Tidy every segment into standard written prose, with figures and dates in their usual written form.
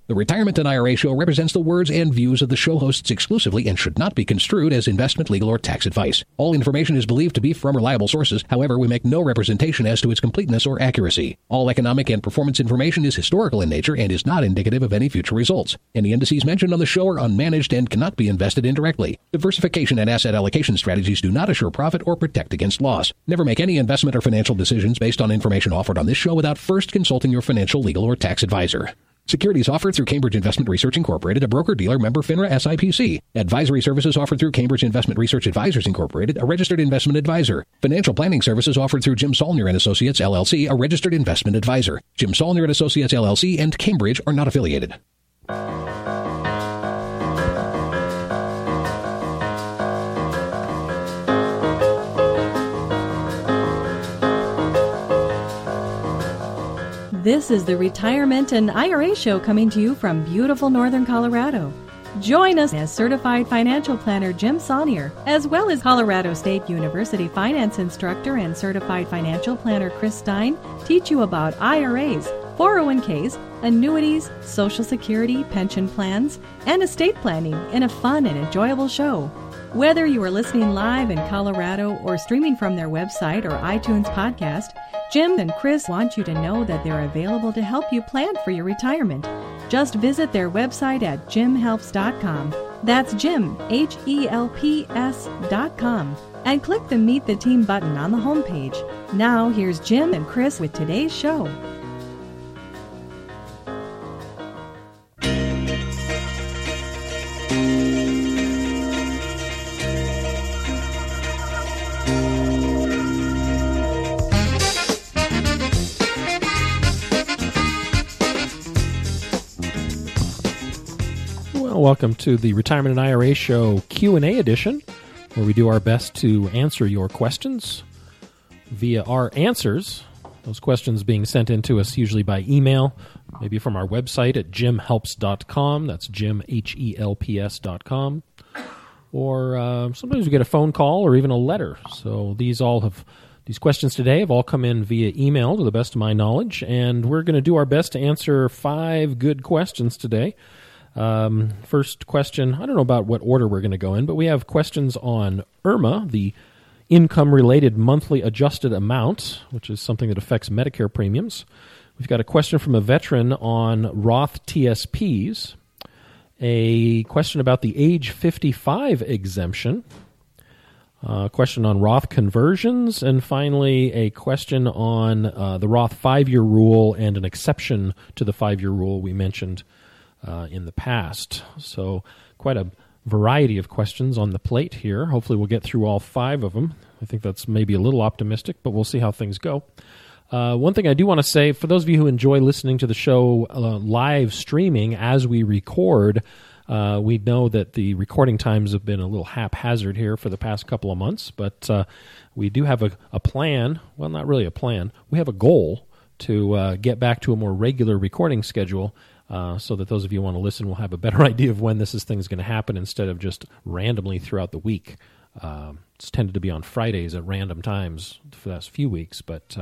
The Retirement and IRA Show represents the words and views of the show hosts exclusively and should not be construed as investment, legal, or tax advice. All information is believed to be from reliable sources. However, we make no representation as to its completeness or accuracy. All economic and performance information is historical in nature and is not indicative of any future results. Any indices mentioned on the show are unmanaged and cannot be invested indirectly. Diversification and asset allocation strategies do not assure profit or protect against loss. Never make any investment or financial decisions based on information offered on this show without first consulting your financial, legal, or tax advisor. Securities offered through Cambridge Investment Research Incorporated, a broker-dealer member FINRA SIPC. Advisory services offered through Cambridge Investment Research Advisors Incorporated, a registered investment advisor. Financial planning services offered through Jim Saulnier and Associates LLC, a registered investment advisor. Jim Saulnier and Associates LLC and Cambridge are not affiliated. This is the Retirement and IRA Show coming to you from beautiful northern Colorado. Join us as certified financial planner Jim Saulnier, as well as Colorado State University finance instructor and certified financial planner Chris Stein, teach you about IRAs, 401ks, annuities, Social Security, pension plans, and estate planning in a fun and enjoyable show. Whether you are listening live in Colorado or streaming from their website or iTunes podcast, Jim and Chris want you to know that they're available to help you plan for your retirement. Just visit their website at jimhelps.com. That's Jim, HELPS.com. And click the Meet the Team button on the homepage. Now, here's Jim and Chris with today's show. Welcome to the Retirement and IRA Show Q&A edition, where we do our best to answer your questions via our answers. Those questions being sent in to us usually by email, maybe from our website at jimhelps.com. That's Jim, HELPS.com. Or sometimes we get a phone call or even a letter. So these questions today have all come in via email to the best of my knowledge, and we're going to do our best to answer 5 good questions today. First question, I don't know about what order we're going to go in, but we have questions on IRMA, the income-related monthly adjusted amount, which is something that affects Medicare premiums. We've got a question from a veteran on Roth TSPs, a question about the age 55 exemption, a question on Roth conversions, and finally a question on the Roth 5-year rule and an exception to the 5-year rule we mentioned in the past. So quite a variety of questions on the plate here. Hopefully we'll get through all 5 of them. I think that's maybe a little optimistic, but we'll see how things go. One thing I do want to say, for those of you who enjoy listening to the show live streaming as we record, we know that the recording times have been a little haphazard here for the past couple of months, but we do have a plan. Well, not really a plan. We have a goal to get back to a more regular recording schedule, so that those of you who want to listen will have a better idea of when this thing is going to happen instead of just randomly throughout the week. It's tended to be on Fridays at random times for the last few weeks, but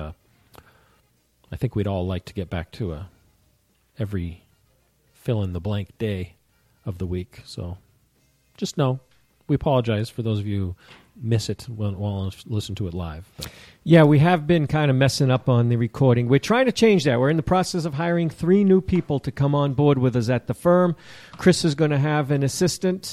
I think we'd all like to get back to every fill-in-the-blank day of the week. So just know, we apologize for those of you who miss it while listen to it live. But. Yeah, we have been kind of messing up on the recording. We're trying to change that. We're in the process of hiring 3 new people to come on board with us at the firm. Chris is going to have an assistant.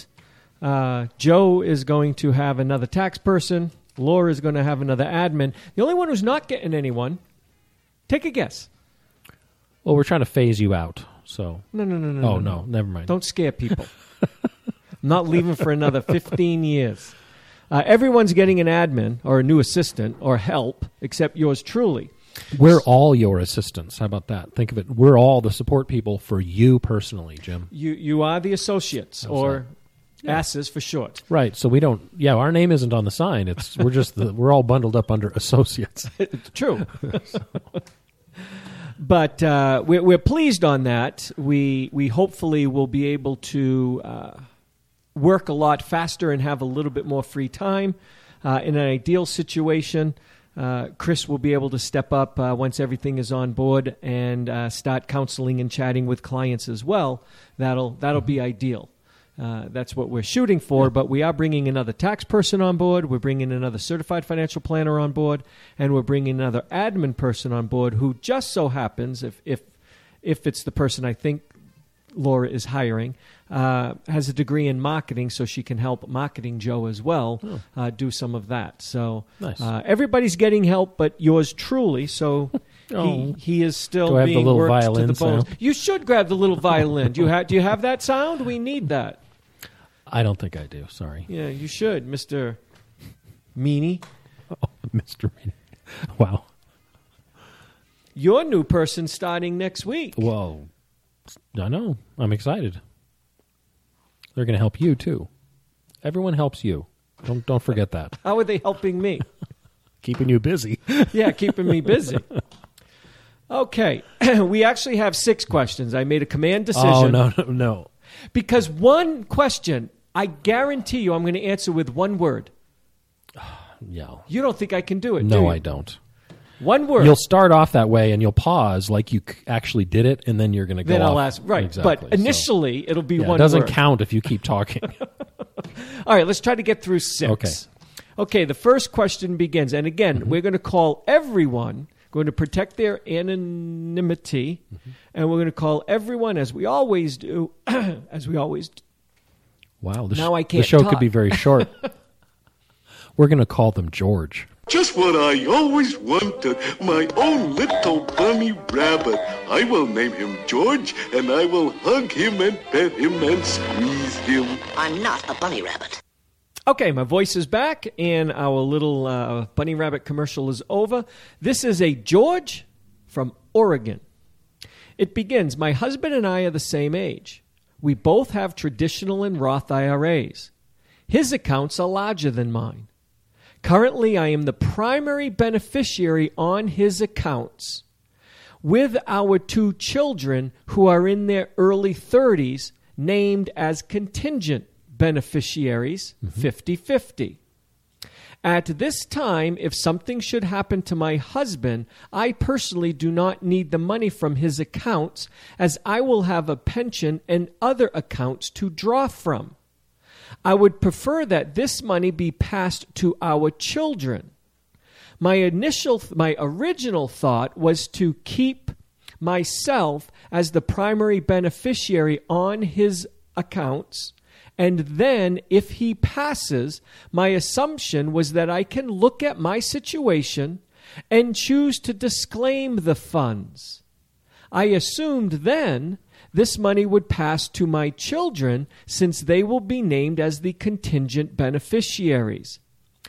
Joe is going to have another tax person. Laura is going to have another admin. The only one who's not getting anyone, take a guess. Well, we're trying to phase you out. So No. Oh, no, never mind. Don't scare people. I'm not leaving for another 15 years. Everyone's getting an admin or a new assistant or help except yours truly. We're all your assistants. How about that? Think of it. We're all the support people for you personally, Jim. You are the associates, or asses for short. Right. So we don't. Yeah, our name isn't on the sign. We're just we're all bundled up under associates. True. But we're pleased on that. We hopefully will be able to work a lot faster and have a little bit more free time. In an ideal situation, Chris will be able to step up once everything is on board and start counseling and chatting with clients as well. That'll be ideal. That's what we're shooting for, but we are bringing another tax person on board. We're bringing another certified financial planner on board, and we're bringing another admin person on board who just so happens, if it's the person I think Laura is hiring, has a degree in marketing, so she can help marketing Joe as well do some of that. So nice. Everybody's getting help, but yours truly. So he is still Do I have being the little worked violin to the bones. sound? You should grab the little violin. Do you have that sound? We need that. I don't think I do. Sorry. Yeah, you should, Mr. Meanie. Oh, Mr. Meanie. Wow. Your new person starting next week. Well, I know. I'm excited. They're going to help you, too. Everyone helps you. Don't forget that. How are they helping me? Keeping you busy. Yeah, keeping me busy. Okay. We actually have 6 questions. I made a command decision. Oh, no. Because one question, I guarantee you I'm going to answer with one word. Yeah. You don't think I can do it, do No, you? I don't. One word. You'll start off that way, and you'll pause like you actually did it, and then you're going to go Then I'll off. ask. Right. Exactly. But initially, it'll be one word. It doesn't count if you keep talking. All right, let's try to get through 6. Okay, the first question begins. And again, we're going to call everyone, going to protect their anonymity, and we're going to call everyone, as we always do, Wow. Now I can't The show talk. could be very short. We're going to call them George. Just what I always wanted, my own little bunny rabbit. I will name him George, and I will hug him and pet him and squeeze him. I'm not a bunny rabbit. Okay, my voice is back, and our little bunny rabbit commercial is over. This is a George from Oregon. It begins, my husband and I are the same age. We both have traditional and Roth IRAs. His accounts are larger than mine. Currently, I am the primary beneficiary on his accounts, with our 2 children who are in their early 30s named as contingent beneficiaries, 50-50. At this time, if something should happen to my husband, I personally do not need the money from his accounts, as I will have a pension and other accounts to draw from. I would prefer that this money be passed to our children. My original thought was to keep myself as the primary beneficiary on his accounts, and then if he passes, my assumption was that I can look at my situation and choose to disclaim the funds. I assumed then this money would pass to my children since they will be named as the contingent beneficiaries.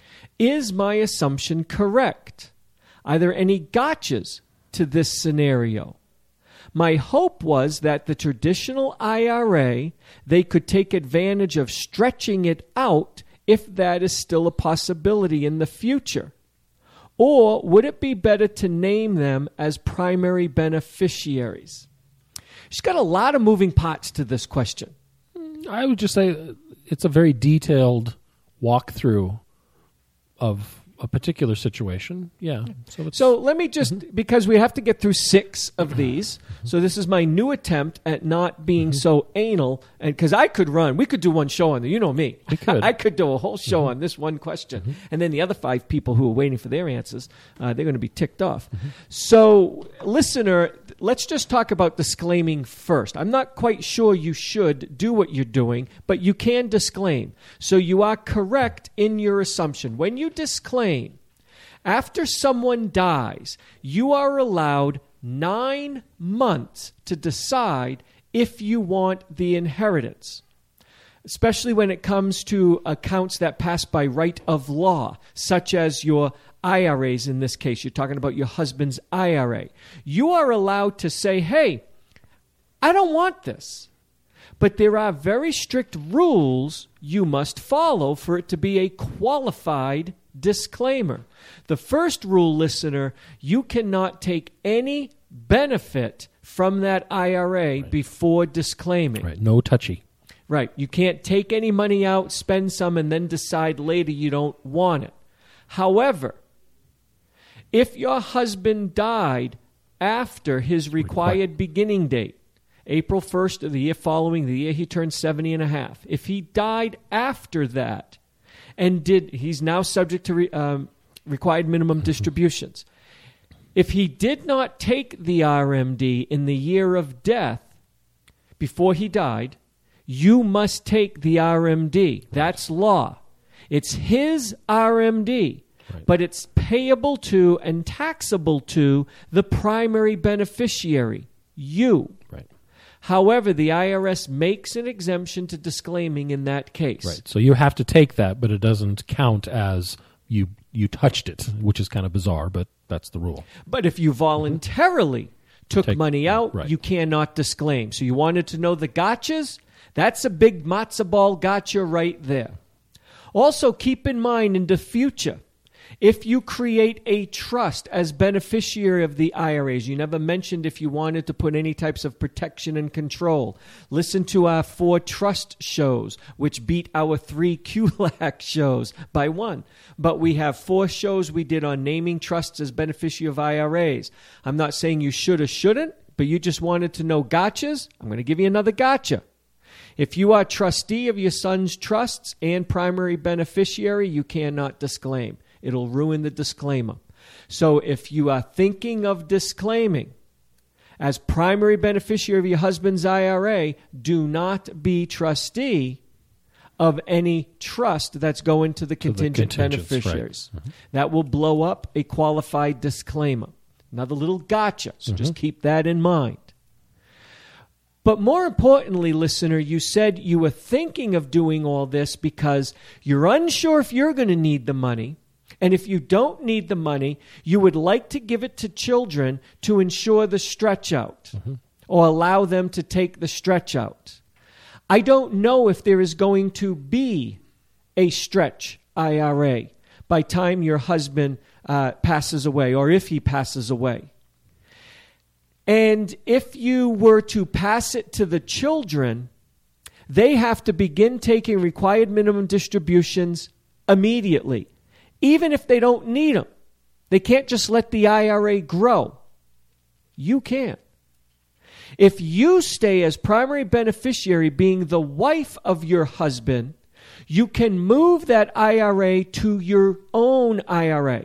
Is my assumption correct? Are there any gotchas to this scenario? My hope was that the traditional IRA, they could take advantage of stretching it out if that is still a possibility in the future. Or would it be better to name them as primary beneficiaries? She's got a lot of moving parts to this question. I would just say it's a very detailed walkthrough of a particular situation. Yeah. So let me just, because we have to get through 6 of these, so this is my new attempt at not being so anal, and because we could do one show on it. You know me. We could. I could do a whole show on this one question, and then the other 5 people who are waiting for their answers, they're going to be ticked off. So, listener, let's just talk about disclaiming first. I'm not quite sure you should do what you're doing, but you can disclaim. So you are correct in your assumption. When you disclaim, after someone dies, you are allowed 9 months to decide if you want the inheritance, especially when it comes to accounts that pass by right of law, such as your IRAs in this case. You're talking about your husband's IRA. You are allowed to say, hey, I don't want this. But there are very strict rules you must follow for it to be a qualified disclaimer. The first rule, listener, you cannot take any benefit from that IRA before disclaiming. Right. No touchy. Right. You can't take any money out, spend some, and then decide later you don't want it. However, If your husband died after his required beginning date, April 1st of the year following the year he turned 70 and a half, if he died after that and he's now subject to required minimum distributions. If he did not take the RMD in the year of death before he died, you must take the RMD. That's law. It's his RMD, but it's payable to and taxable to the primary beneficiary, you. Right. However, the IRS makes an exemption to disclaiming in that case. Right. So you have to take that, but it doesn't count as you touched it, which is kind of bizarre, but that's the rule. But if you voluntarily took money out, right. you cannot disclaim. So you wanted to know the gotchas? That's a big matzo ball gotcha right there. Also, keep in mind in the future, if you create a trust as beneficiary of the IRAs, you never mentioned if you wanted to put any types of protection and control. Listen to our 4 trust shows, which beat our 3 QLAC shows by 1. But we have 4 shows we did on naming trusts as beneficiary of IRAs. I'm not saying you should or shouldn't, but you just wanted to know gotchas. I'm going to give you another gotcha. If you are trustee of your son's trusts and primary beneficiary, you cannot disclaim. It'll ruin the disclaimer. So if you are thinking of disclaiming as primary beneficiary of your husband's IRA, do not be trustee of any trust that's going to the contingent beneficiaries. Right. Mm-hmm. That will blow up a qualified disclaimer. Another little gotcha, so just keep that in mind. But more importantly, listener, you said you were thinking of doing all this because you're unsure if you're going to need the money. And if you don't need the money, you would like to give it to children to ensure the stretch out or allow them to take the stretch out. I don't know if there is going to be a stretch IRA by time your husband passes away or if he passes away. And if you were to pass it to the children, they have to begin taking required minimum distributions immediately. Even if they don't need them. They can't just let the IRA grow. You can. If you stay as primary beneficiary, being the wife of your husband, you can move that IRA to your own IRA.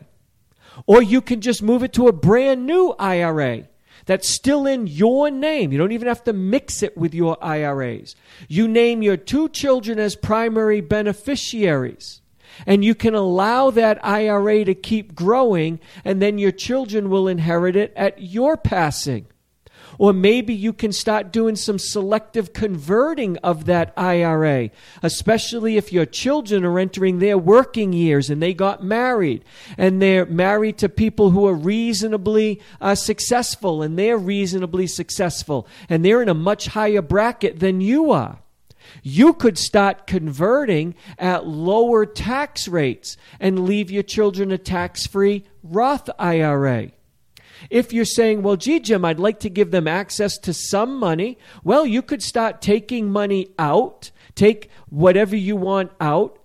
Or you can just move it to a brand new IRA that's still in your name. You don't even have to mix it with your IRAs. You name your 2 children as primary beneficiaries. And you can allow that IRA to keep growing, and then your children will inherit it at your passing. Or maybe you can start doing some selective converting of that IRA, especially if your children are entering their working years and they got married, and they're married to people who are reasonably successful, and they're reasonably successful, and they're in a much higher bracket than you are. You could start converting at lower tax rates and leave your children a tax-free Roth IRA. If you're saying, well, gee, Jim, I'd like to give them access to some money, well, you could start taking money out, take whatever you want out.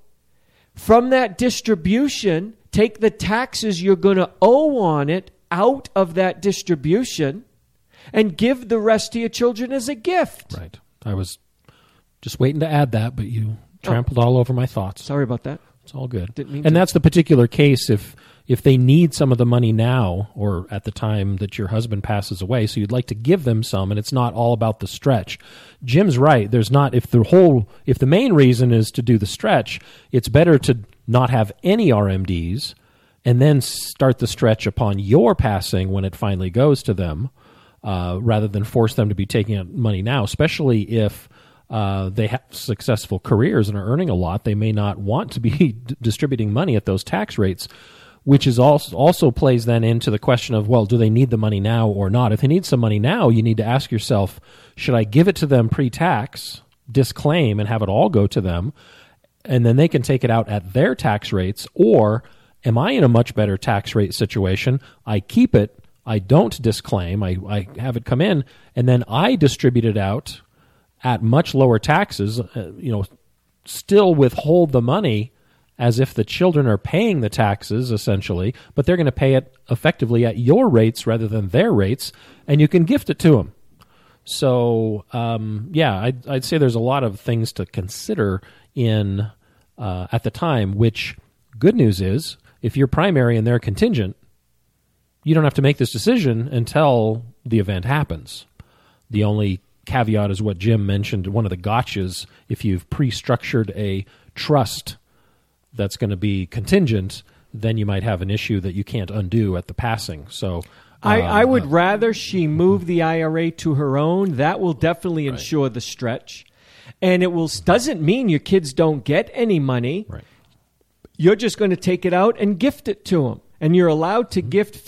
From that distribution, take the taxes you're going to owe on it out of that distribution and give the rest to your children as a gift. Right. I was just waiting to add that, but you trampled all over my thoughts. Sorry about that. It's all good. Didn't mean and to. That's the particular case if they need some of the money now or at the time that your husband passes away, so you'd like to give them some, and it's not all about the stretch. Jim's right. There's not, if the main reason is to do the stretch, it's better to not have any RMDs and then start the stretch upon your passing when it finally goes to them, rather than force them to be taking out money now, especially if they have successful careers and are earning a lot. They may not want to be distributing money at those tax rates, which is also plays then into the question of, well, do they need the money now or not? If they need some money now, you need to ask yourself, should I give it to them pre-tax, disclaim, and have it all go to them, and then they can take it out at their tax rates, or am I in a much better tax rate situation? I keep it, I don't disclaim, I have it come in, and then I distribute it out at much lower taxes, still withhold the money as if the children are paying the taxes, essentially, but they're going to pay it effectively at your rates rather than their rates, and you can gift it to them. So, I'd say there's a lot of things to consider in at the time, which, good news is, if you're primary and they're contingent, you don't have to make this decision until the event happens. The only caveat is what Jim mentioned, one of the gotchas, if you've pre-structured a trust that's going to be contingent, then you might have an issue that you can't undo at the passing. So I would rather she move the IRA to her own. That will definitely ensure the stretch. And it doesn't mean your kids don't get any money. Right. You're just going to take it out and gift it to them. And you're allowed to gift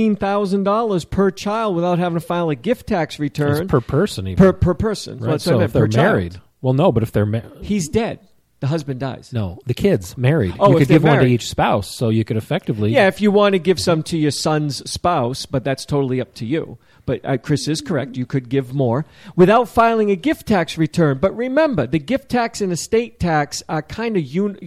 $15,000 per child without having to file a gift tax return. It's per person, even. Per person. Right. So if they're married. Well, no, but if they're married. He's dead. The husband dies. No, the kid's married. Oh, you could give one to married. each spouse, so you could effectively... Yeah, if you want to give some to your son's spouse, but that's totally up to you. But Chris is correct. You could give more without filing a gift tax return. But remember, the gift tax and estate tax are kind of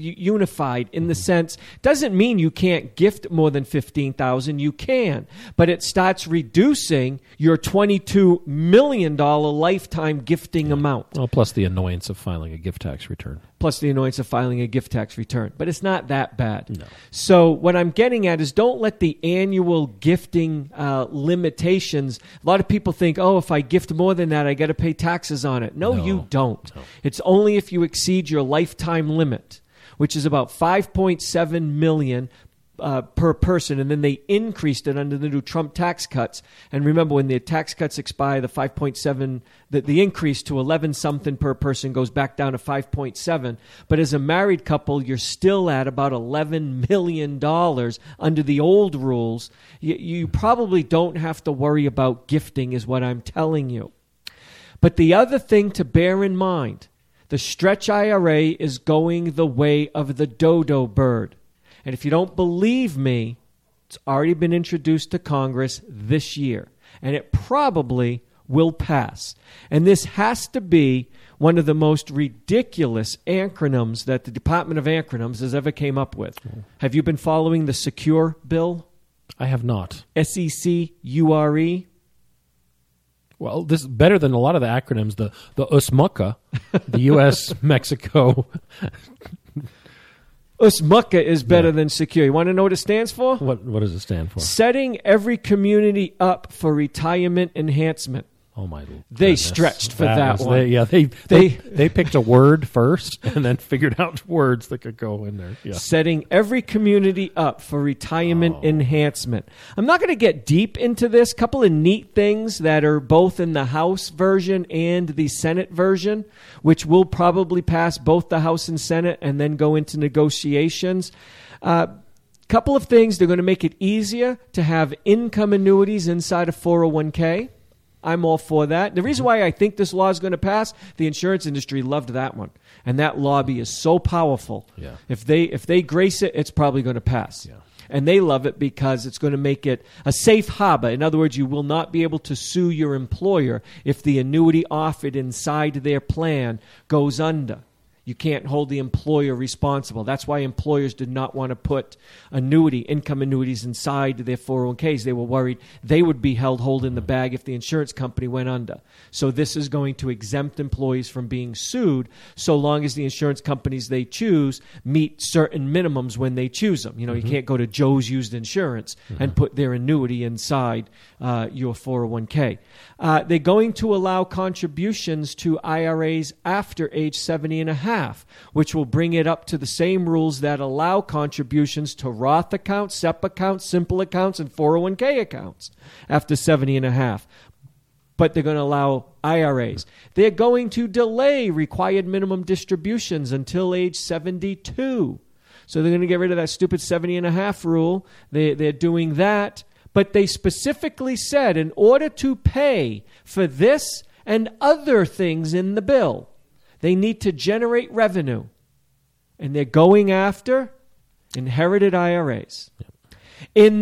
unified in the sense, doesn't mean you can't gift more than $15,000. You can, but it starts reducing your $22 million lifetime gifting amount. Well, plus the annoyance of filing a gift tax return. Plus the annoyance of filing a gift tax return. But it's not that bad. No. So what I'm getting at is don't let the annual gifting limitations... A lot of people think, oh, if I gift more than that, I got to pay taxes on it. No, you don't. No. It's only if you exceed your lifetime limit, which is about $5.7 million per person, and then they increased it under the new Trump tax cuts. And remember, when the tax cuts expire, the 5.7, the increase to 11 something per person goes back down to 5.7. But as a married couple, you're still at about $11 million under the old rules. You probably don't have to worry about gifting, is what I'm telling you. But the other thing to bear in mind, the stretch IRA is going the way of the dodo bird. And if you don't believe me, it's already been introduced to Congress this year, and it probably will pass. And this has to be one of the most ridiculous acronyms that the Department of Acronyms has ever came up with. Have you been following the SECURE bill? I have not. SECURE? Well, this is better than a lot of the acronyms. The USMCA, the U.S. Mexico... USMCA is better than secure. You want to know what it stands for? What does it stand for? Setting every community up for retirement enhancement. Oh my goodness. They stretched for that one. They picked a word first and then figured out words that could go in there. Yeah. Setting every community up for retirement enhancement. I'm not going to get deep into this. Couple of neat things that are both in the House version and the Senate version, which will probably pass both the House and Senate and then go into negotiations. Couple of things. They're going to make it easier to have income annuities inside a 401k. I'm all for that. The reason why I think this law is going to pass, the insurance industry loved that one. And that lobby is so powerful. Yeah. If they grace it, it's probably going to pass. Yeah. And they love it because it's going to make it a safe harbor. In other words, you will not be able to sue your employer if the annuity offered inside their plan goes under. You can't hold the employer responsible. That's why employers did not want to put income annuities inside their 401ks. They were worried they would be held holding the bag if the insurance company went under. So this is going to exempt employees from being sued so long as the insurance companies they choose meet certain minimums when they choose them. You can't go to Joe's Used Insurance and put their annuity inside your 401k. They're going to allow contributions to IRAs after age 70 and a half, which will bring it up to the same rules that allow contributions to Roth accounts, SEP accounts, simple accounts, and 401k accounts after 70 and a half. But they're going to allow IRAs. They're going to delay required minimum distributions until age 72. So they're going to get rid of that stupid 70 and a half rule. They're doing that. But they specifically said in order to pay for this and other things in the bill, they need to generate revenue. And they're going after inherited IRAs. Yep. In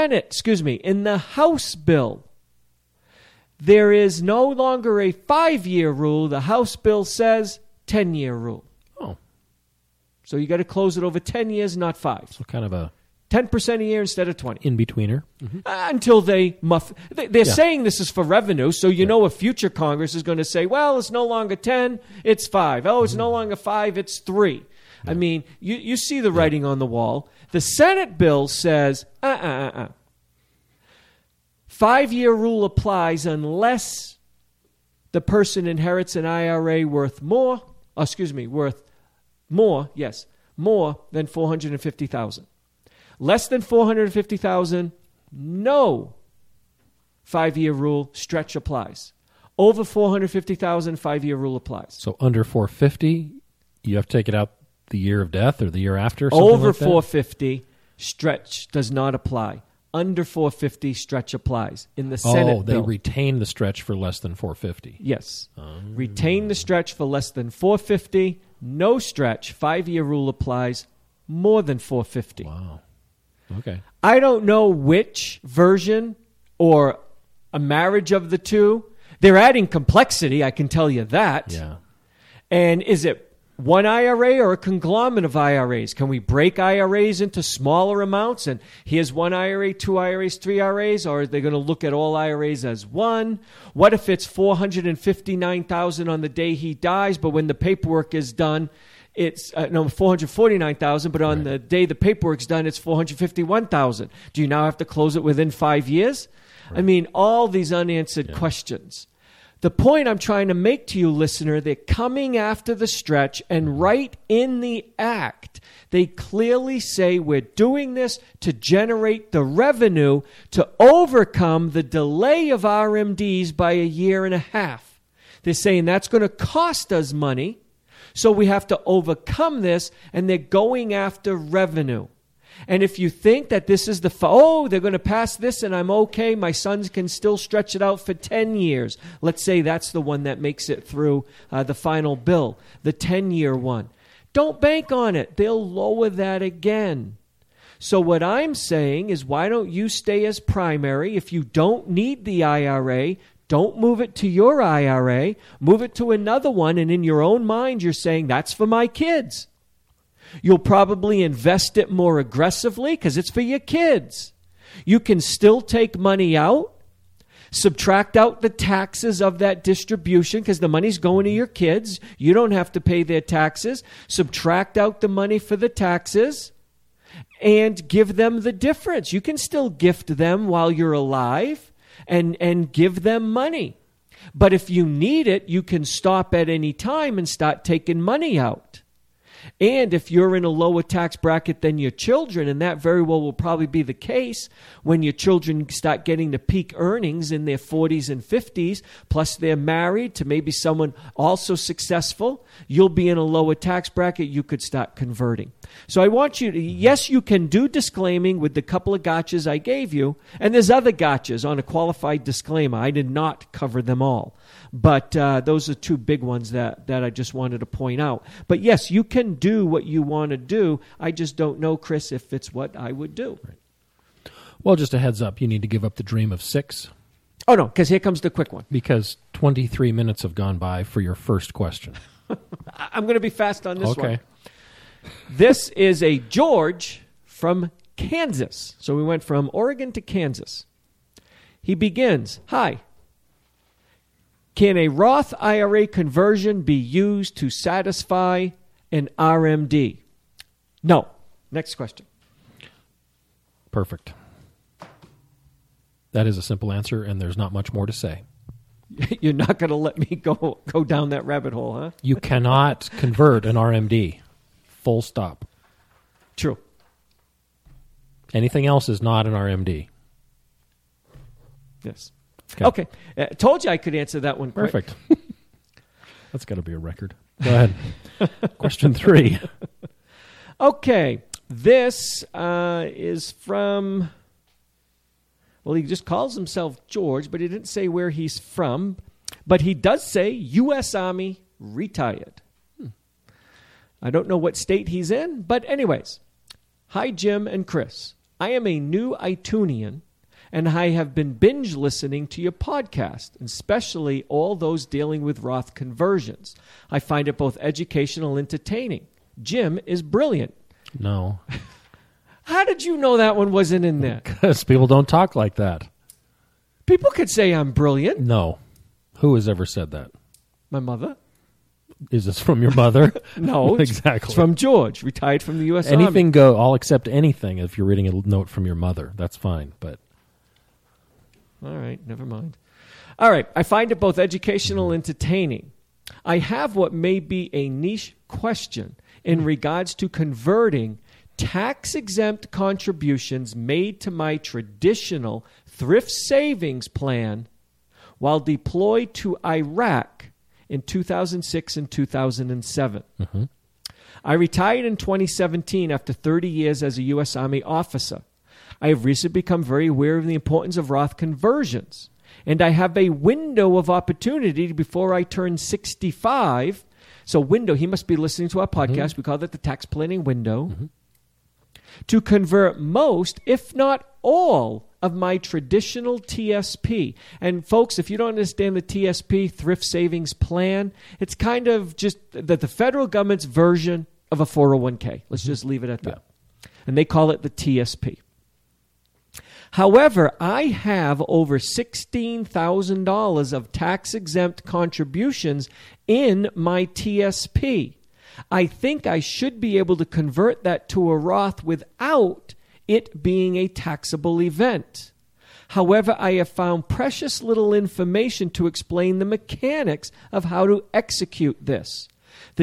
the House bill, there is no longer a 5-year rule. The House bill says 10-year rule. Oh. So you got to close it over 10 years, not 5. So kind of a 10% a year instead of 20. in-betweener. Until they muff. They're saying this is for revenue, so you know a future Congress is going to say, well, it's no longer 10, it's 5. Oh, it's no longer 5, it's 3. I mean, you see the writing on the wall. The Senate bill says, 5-year rule applies unless the person inherits an IRA worth more than $450,000. Less than $450,000, no 5-year rule stretch applies. Over $450,000, 5-year rule applies. So under 450, you have to take it out the year of death or the year after? Something Over like that? 450, stretch does not apply. Under 450, stretch applies. In the Senate they bill. retain the stretch for less than 450. Yes. Retain the stretch for less than 450. No stretch. 5-year rule applies more than 450. Wow. Okay. I don't know which version or a marriage of the two. They're adding complexity, I can tell you that. Yeah. And is it one IRA or a conglomerate of IRAs? Can we break IRAs into smaller amounts? And here's one IRA, 2 IRAs, 3 IRAs? Or are they going to look at all IRAs as one? What if it's $459,000 on the day he dies, but when the paperwork is done, it's $449,000, but on the day the paperwork's done, it's $451,000. Do you now have to close it within 5 years? Right. I mean, all these unanswered questions. The point I'm trying to make to you, listener, they're coming after the stretch, and right in the act, they clearly say we're doing this to generate the revenue to overcome the delay of RMDs by a year and a half. They're saying that's going to cost us money, so we have to overcome this, and they're going after revenue. And if you think that this is they're going to pass this and I'm okay, my sons can still stretch it out for 10 years. Let's say that's the one that makes it through the final bill, the 10-year one. Don't bank on it. They'll lower that again. So what I'm saying is, why don't you stay as primary? If you don't need the IRA, don't move it to your IRA. Move it to another one, and in your own mind, you're saying, that's for my kids. You'll probably invest it more aggressively because it's for your kids. You can still take money out, subtract out the taxes of that distribution because the money's going to your kids. You don't have to pay their taxes. Subtract out the money for the taxes and give them the difference. You can still gift them while you're alive and give them money. But if you need it, you can stop at any time and start taking money out. And if you're in a lower tax bracket than your children, and that very well will probably be the case when your children start getting to peak earnings in their 40s and 50s, plus they're married to maybe someone also successful, you'll be in a lower tax bracket, you could start converting. So I want you to, yes, you can do disclaiming with the couple of gotchas I gave you, and there's other gotchas on a qualified disclaimer. I did not cover them all. But those are 2 big ones that I just wanted to point out. But yes, you can do what you want to do. I just don't know, Chris, if it's what I would do. Right. Well, just a heads up, you need to give up the dream of 6. Oh, no, because here comes the quick one. Because 23 minutes have gone by for your first question. I'm going to be fast on this one. Okay. This is a George from Kansas. So we went from Oregon to Kansas. He begins, hi. Can a Roth IRA conversion be used to satisfy an RMD? No. Next question. Perfect. That is a simple answer, and there's not much more to say. You're not going to let me go down that rabbit hole, huh? You cannot convert an RMD. Full stop. True. Anything else is not an RMD. Yes. Okay. Told you I could answer that one quick. Perfect. That's got to be a record. Go ahead. Question 3. Okay. This is from, well, he just calls himself George, but he didn't say where he's from. But he does say U.S. Army retired. I don't know what state he's in, but anyways. Hi, Jim and Chris. I am a new iTunian, and I have been binge listening to your podcast, especially all those dealing with Roth conversions. I find it both educational and entertaining. Jim is brilliant. No. How did you know that one wasn't in there? Because people don't talk like that. People could say I'm brilliant. No. Who has ever said that? My mother? Is this from your mother? No. Exactly. It's from George, retired from the U.S. Army. Anything go. I'll accept anything if you're reading a note from your mother. That's fine. But all right, never mind. All right, I find it both educational and entertaining. I have what may be a niche question in regards to converting tax-exempt contributions made to my traditional thrift savings plan while deployed to Iraq in 2006 and 2007. Mm-hmm. I retired in 2017 after 30 years as a U.S. Army officer. I have recently become very aware of the importance of Roth conversions, and I have a window of opportunity before I turn 65. So window, he must be listening to our podcast. Mm-hmm. We call that the tax planning window. Mm-hmm. To convert most, if not all, of my traditional TSP. And folks, if you don't understand the TSP, Thrift Savings Plan, it's kind of just the federal government's version of a 401k. Let's just leave it at that. Yeah. And they call it the TSP. However, I have over $16,000 of tax-exempt contributions in my TSP. I think I should be able to convert that to a Roth without it being a taxable event. However, I have found precious little information to explain the mechanics of how to execute this. The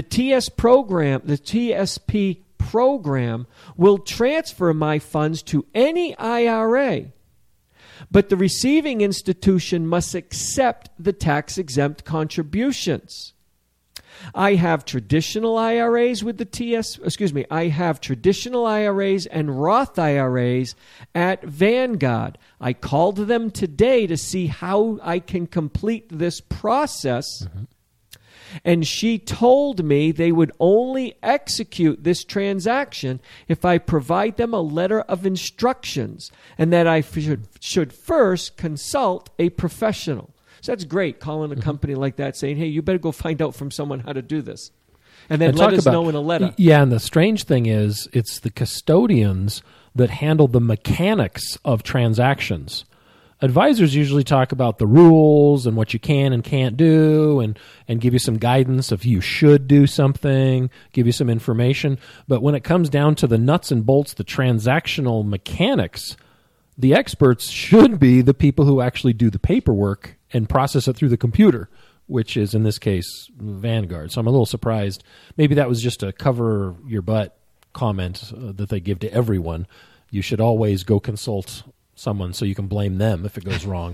TSP program will transfer my funds to any IRA, but the receiving institution must accept the tax-exempt contributions. I have traditional IRAs with the I have traditional IRAs and Roth IRAs at Vanguard. I called them today to see how I can complete this process. Mm-hmm. And she told me they would only execute this transaction if I provide them a letter of instructions and that I should first consult a professional. So that's great, calling a company like that saying, hey, you better go find out from someone how to do this. And then let us know in a letter. Yeah, and the strange thing is it's the custodians that handle the mechanics of transactions. Advisors usually talk about the rules and what you can and can't do and give you some guidance if you should do something, give you some information. But when it comes down to the nuts and bolts, the transactional mechanics, the experts should be the people who actually do the paperwork and process it through the computer, which is, in this case, Vanguard. So I'm a little surprised. Maybe that was just a cover your butt comment that they give to everyone. You should always go consult someone so you can blame them if it goes wrong.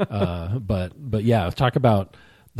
But yeah, talk about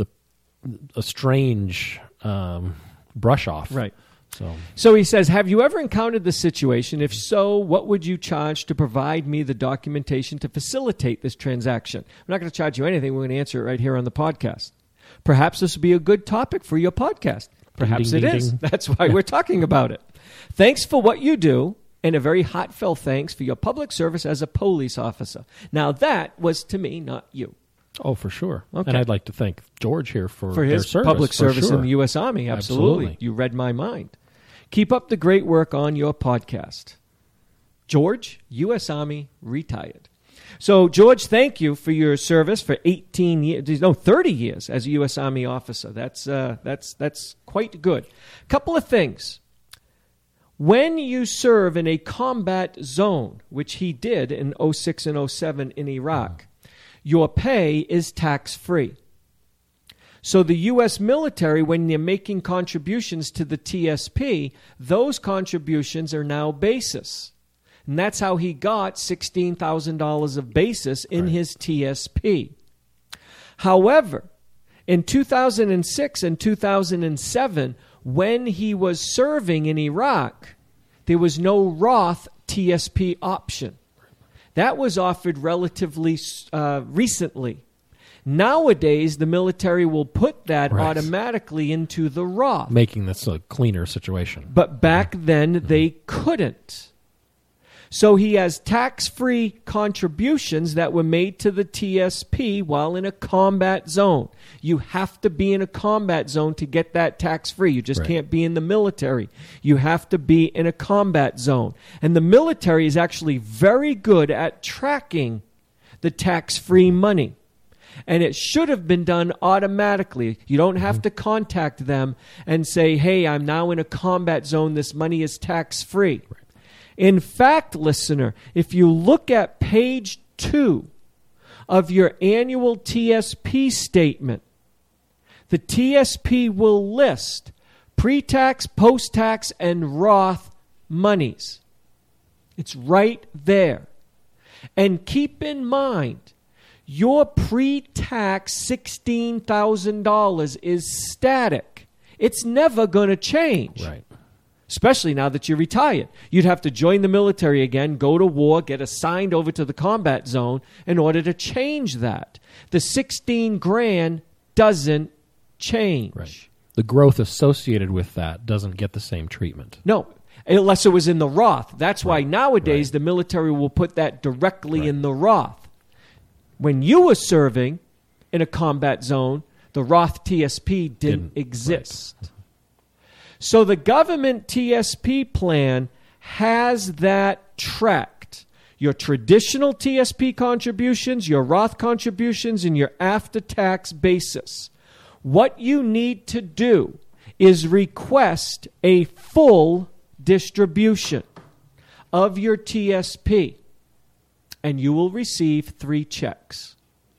a strange brush off. Right. So he says, have you ever encountered this situation? If so, what would you charge to provide me the documentation to facilitate this transaction? I'm not going to charge you anything. We're going to answer it right here on the podcast. Perhaps this would be a good topic for your podcast. Perhaps it is. That's why we're talking about it. Thanks for what you do, and a very heartfelt thanks for your public service as a police officer. Now, that was to me, not you. Oh, for sure. Okay. And I'd like to thank George here for his service, public service in the U.S. Army. Absolutely. You read my mind. Keep up the great work on your podcast. George, U.S. Army, retired. So, George, thank you for your service for 30 years as a U.S. Army officer. That's quite good. Couple of things. When you serve in a combat zone, which he did in 06 and 07 in Iraq, your pay is tax-free. So the U.S. military, when they're making contributions to the TSP, those contributions are now basis. And that's how he got $16,000 of basis in his TSP. However, in 2006 and 2007, when he was serving in Iraq, there was no Roth TSP option. That was offered relatively recently. Nowadays, the military will put that automatically into the Roth. Making this a cleaner situation. But back then, they couldn't. So he has tax-free contributions that were made to the TSP while in a combat zone. You have to be in a combat zone to get that tax-free. You just can't be in the military. You have to be in a combat zone. And the military is actually very good at tracking the tax-free money. And it should have been done automatically. You don't have to contact them and say, hey, I'm now in a combat zone. This money is tax-free. Right. In fact, listener, if you look at page 2 of your annual TSP statement, the TSP will list pre-tax, post-tax, and Roth monies. It's right there. And keep in mind, your pre-tax $16,000 is static. It's never going to change. Right. Especially now that you're retired. You'd have to join the military again, go to war, get assigned over to the combat zone in order to change that. The 16 grand doesn't change. Right. The growth associated with that doesn't get the same treatment. No, unless it was in the Roth. That's why nowadays the military will put that directly in the Roth. When you were serving in a combat zone, the Roth TSP didn't exist. Right. So the government TSP plan has that tracked. Your traditional TSP contributions, your Roth contributions, and your after-tax basis. What you need to do is request a full distribution of your TSP, and you will receive 3 checks.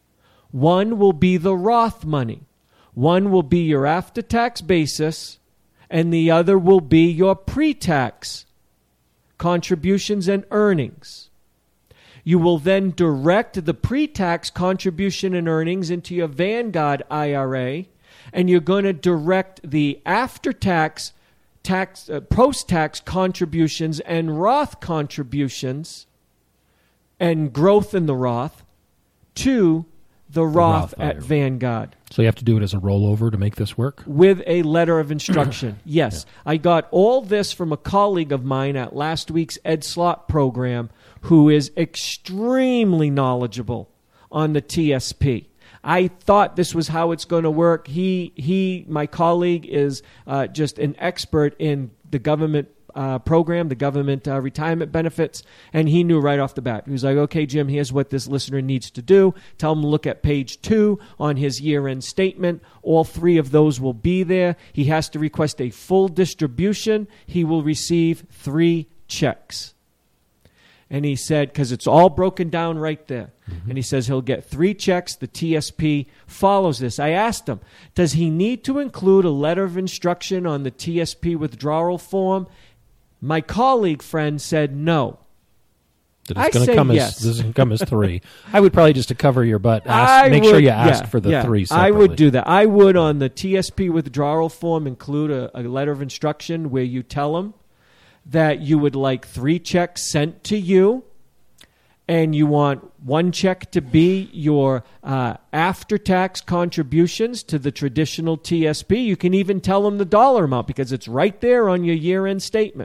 One will be the Roth money. One will be your after-tax basis, and the other will be your pre-tax contributions and earnings. You will then direct the pre-tax contribution and earnings into your Vanguard IRA, and you're going to direct the after-tax, post-tax contributions and Roth contributions and growth in the Roth to the Roth at Vanguard. So you have to do it as a rollover to make this work? With a letter of instruction, yes. Yeah. I got all this from a colleague of mine at last week's Ed Slott program who is extremely knowledgeable on the TSP. I thought this was how it's going to work. My colleague, is just an expert in the government program, the government retirement benefits, and he knew right off the bat. He was like, okay, Jim, here's what this listener needs to do. Tell him to look at page 2 on his year-end statement. All 3 of those will be there. He has to request a full distribution. He will receive 3 checks. And he said, because it's all broken down right there. Mm-hmm. And he says he'll get 3 checks. The TSP follows this. I asked him, does he need to include a letter of instruction on the TSP withdrawal form? My colleague friend said no. This is going to come as 3. I would probably, just to cover your butt, make sure you ask for the 3 separately. I would do that. I would, on the TSP withdrawal form, include a letter of instruction where you tell them that you would like 3 checks sent to you, and you want 1 check to be your after-tax contributions to the traditional TSP. You can even tell them the dollar amount because it's right there on your year-end statement.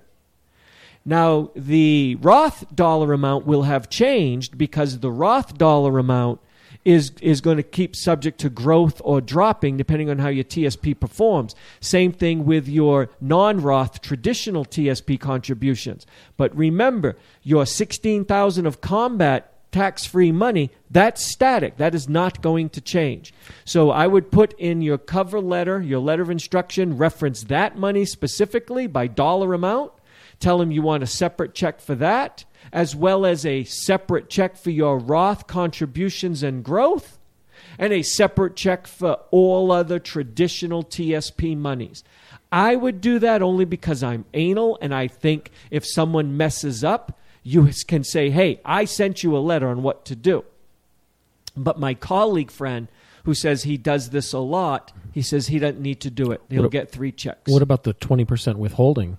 Now, the Roth dollar amount will have changed because the Roth dollar amount is going to keep subject to growth or dropping depending on how your TSP performs. Same thing with your non-Roth traditional TSP contributions. But remember, your $16,000 of combat tax-free money, that's static. That is not going to change. So I would put in your cover letter, your letter of instruction, reference that money specifically by dollar amount. Tell them you want a separate check for that, as well as a separate check for your Roth contributions and growth, and a separate check for all other traditional TSP monies. I would do that only because I'm anal, and I think if someone messes up, you can say, hey, I sent you a letter on what to do. But my colleague friend, who says he does this a lot, he says he doesn't need to do it. He'll get 3 checks. What about the 20% withholding?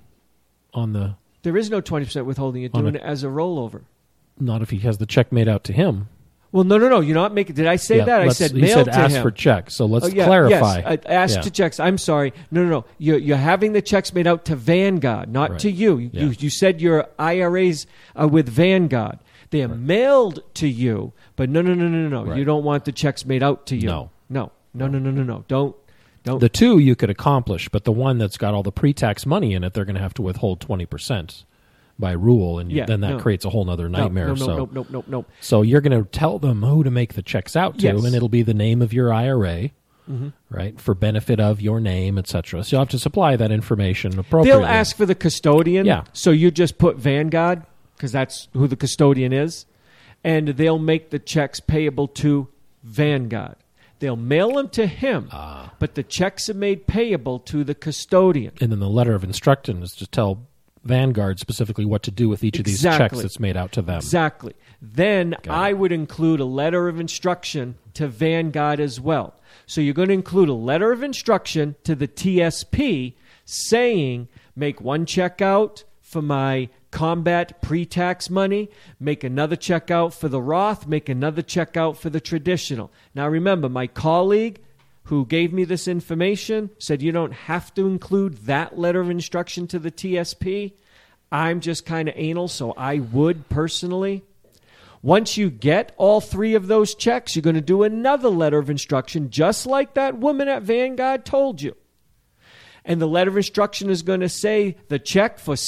There is no 20% withholding. You're doing it as a rollover. Not if he has the check made out to him. Well, no. You're not making. Did I say that? I said mail to him. You said ask for checks. So let's yeah, clarify. Yes, ask to checks. I'm sorry. No. You're having the checks made out to Vanguard, not to you. You said your IRAs are with Vanguard. They are mailed to you, but no. Right. You don't want the checks made out to you. No. Don't. The two you could accomplish, but the one that's got all the pre-tax money in it, they're going to have to withhold 20% by rule, and then that creates a whole other nightmare. No. So you're going to tell them who to make the checks out to, and it'll be the name of your IRA, right, for benefit of your name, etc. So you'll have to supply that information appropriately. They'll ask for the custodian, so you just put Vanguard, because that's who the custodian is, and they'll make the checks payable to Vanguard. They'll mail them to him, but the checks are made payable to the custodian. And then the letter of instruction is to tell Vanguard specifically what to do with each of these checks that's made out to them. Exactly. Then I would include a letter of instruction to Vanguard as well. So you're going to include a letter of instruction to the TSP saying, make one check out for my combat pre-tax money, make another check out for the Roth, make another check out for the traditional. Now remember, my colleague who gave me this information said you don't have to include that letter of instruction to the TSP. I'm just kind of anal, so I would personally. Once you get all three of those checks, you're going to do another letter of instruction, just like that woman at Vanguard told you. And the letter of instruction is going to say the check for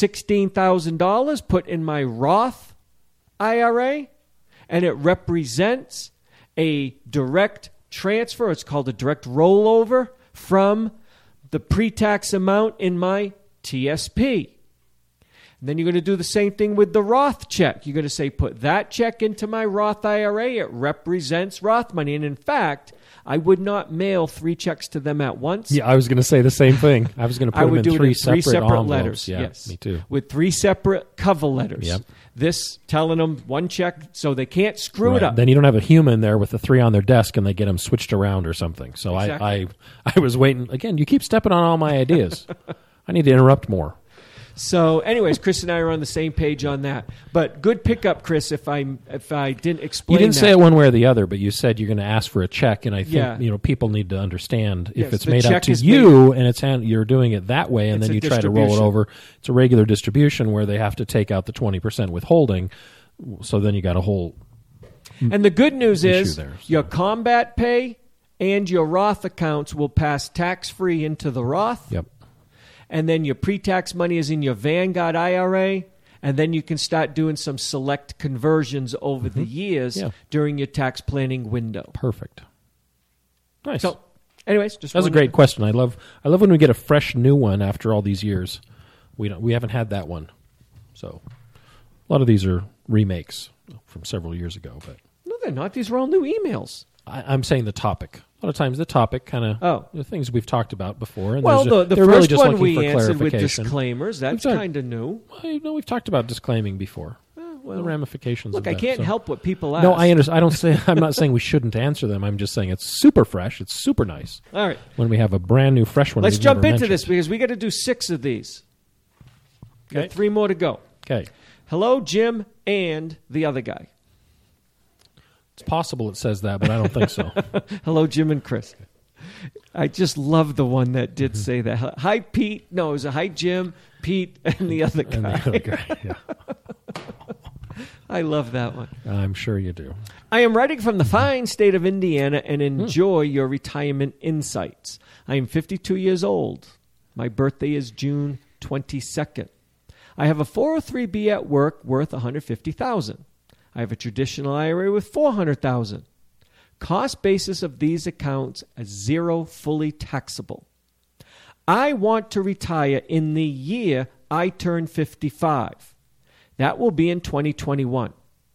$16,000 put in my Roth IRA, and it represents a direct transfer. It's called a direct rollover from the pre-tax amount in my TSP. And then you're going to do the same thing with the Roth check. You're going to say, put that check into my Roth IRA. It represents Roth money. And in fact, I would not mail 3 checks to them at once. Yeah, I was going to say the same thing. I was going to put them in three separate letters. Yeah, yes, me too. With 3 separate cover letters. Yep. This telling them one check so they can't screw it up. Then you don't have a human there with the 3 on their desk and they get them switched around or something. So exactly. I was waiting. Again, you keep stepping on all my ideas. I need to interrupt more. So, anyways, Chris and I are on the same page on that. But good pickup, Chris. If I didn't explain, you didn't say it one way or the other, but you said you're going to ask for a check, and I think people need to understand if it's made out to you and you're doing it that way, and then you try to roll it over. It's a regular distribution where they have to take out the 20% withholding. So then you got a whole. And the good news is there, your combat pay and your Roth accounts will pass tax-free into the Roth. Yep. And then your pre-tax money is in your Vanguard IRA, and then you can start doing some select conversions over the years during your tax planning window. Perfect. Nice. So, anyways, that's a great question. I love when we get a fresh new one after all these years. We haven't had that one, so a lot of these are remakes from several years ago. But no, they're not. These are all new emails. I'm saying the topic. A lot of times the topic kind of the things we've talked about before. And well, the they're first really just one we for answered with clarification. disclaimers. That's kind of new. Well, we've talked about disclaiming before. The ramifications look, of that. I can't help what people ask. No, I understand. I'm not saying we shouldn't answer them. I'm just saying it's super fresh. It's super nice. All right. When we have a brand new fresh one. Let's jump into mentioned. this because we got to do 6 of these. Okay. Got 3 more to go. Okay. Hello, Jim, and the other guy. It's possible it says that, but I don't think so. Hello, Jim and Chris. I just love the one that did say that. Hi, Pete. No, it was a hi, Jim, Pete, and the other guy. And the other guy, yeah. I love that one. I'm sure you do. I am writing from the fine state of Indiana and enjoy your retirement insights. I am 52 years old. My birthday is June 22nd. I have a 403B at work worth $150,000. I have a traditional IRA with $400,000. Cost basis of these accounts is 0 fully taxable. I want to retire in the year I turn 55. That will be in 2021.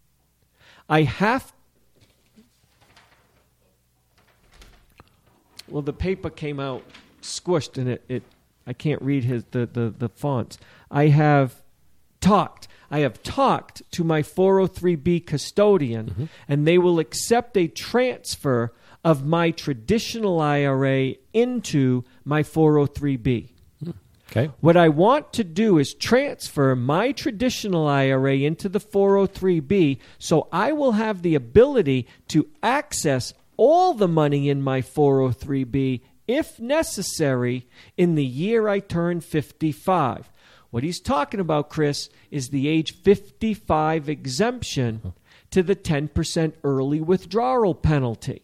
Well, the paper came out squished and it I can't read the fonts. I have talked to my 403B custodian, and they will accept a transfer of my traditional IRA into my 403B. Okay. What I want to do is transfer my traditional IRA into the 403B, so I will have the ability to access all the money in my 403B, if necessary, in the year I turn 55. What he's talking about, Chris, is the age 55 exemption to the 10% early withdrawal penalty.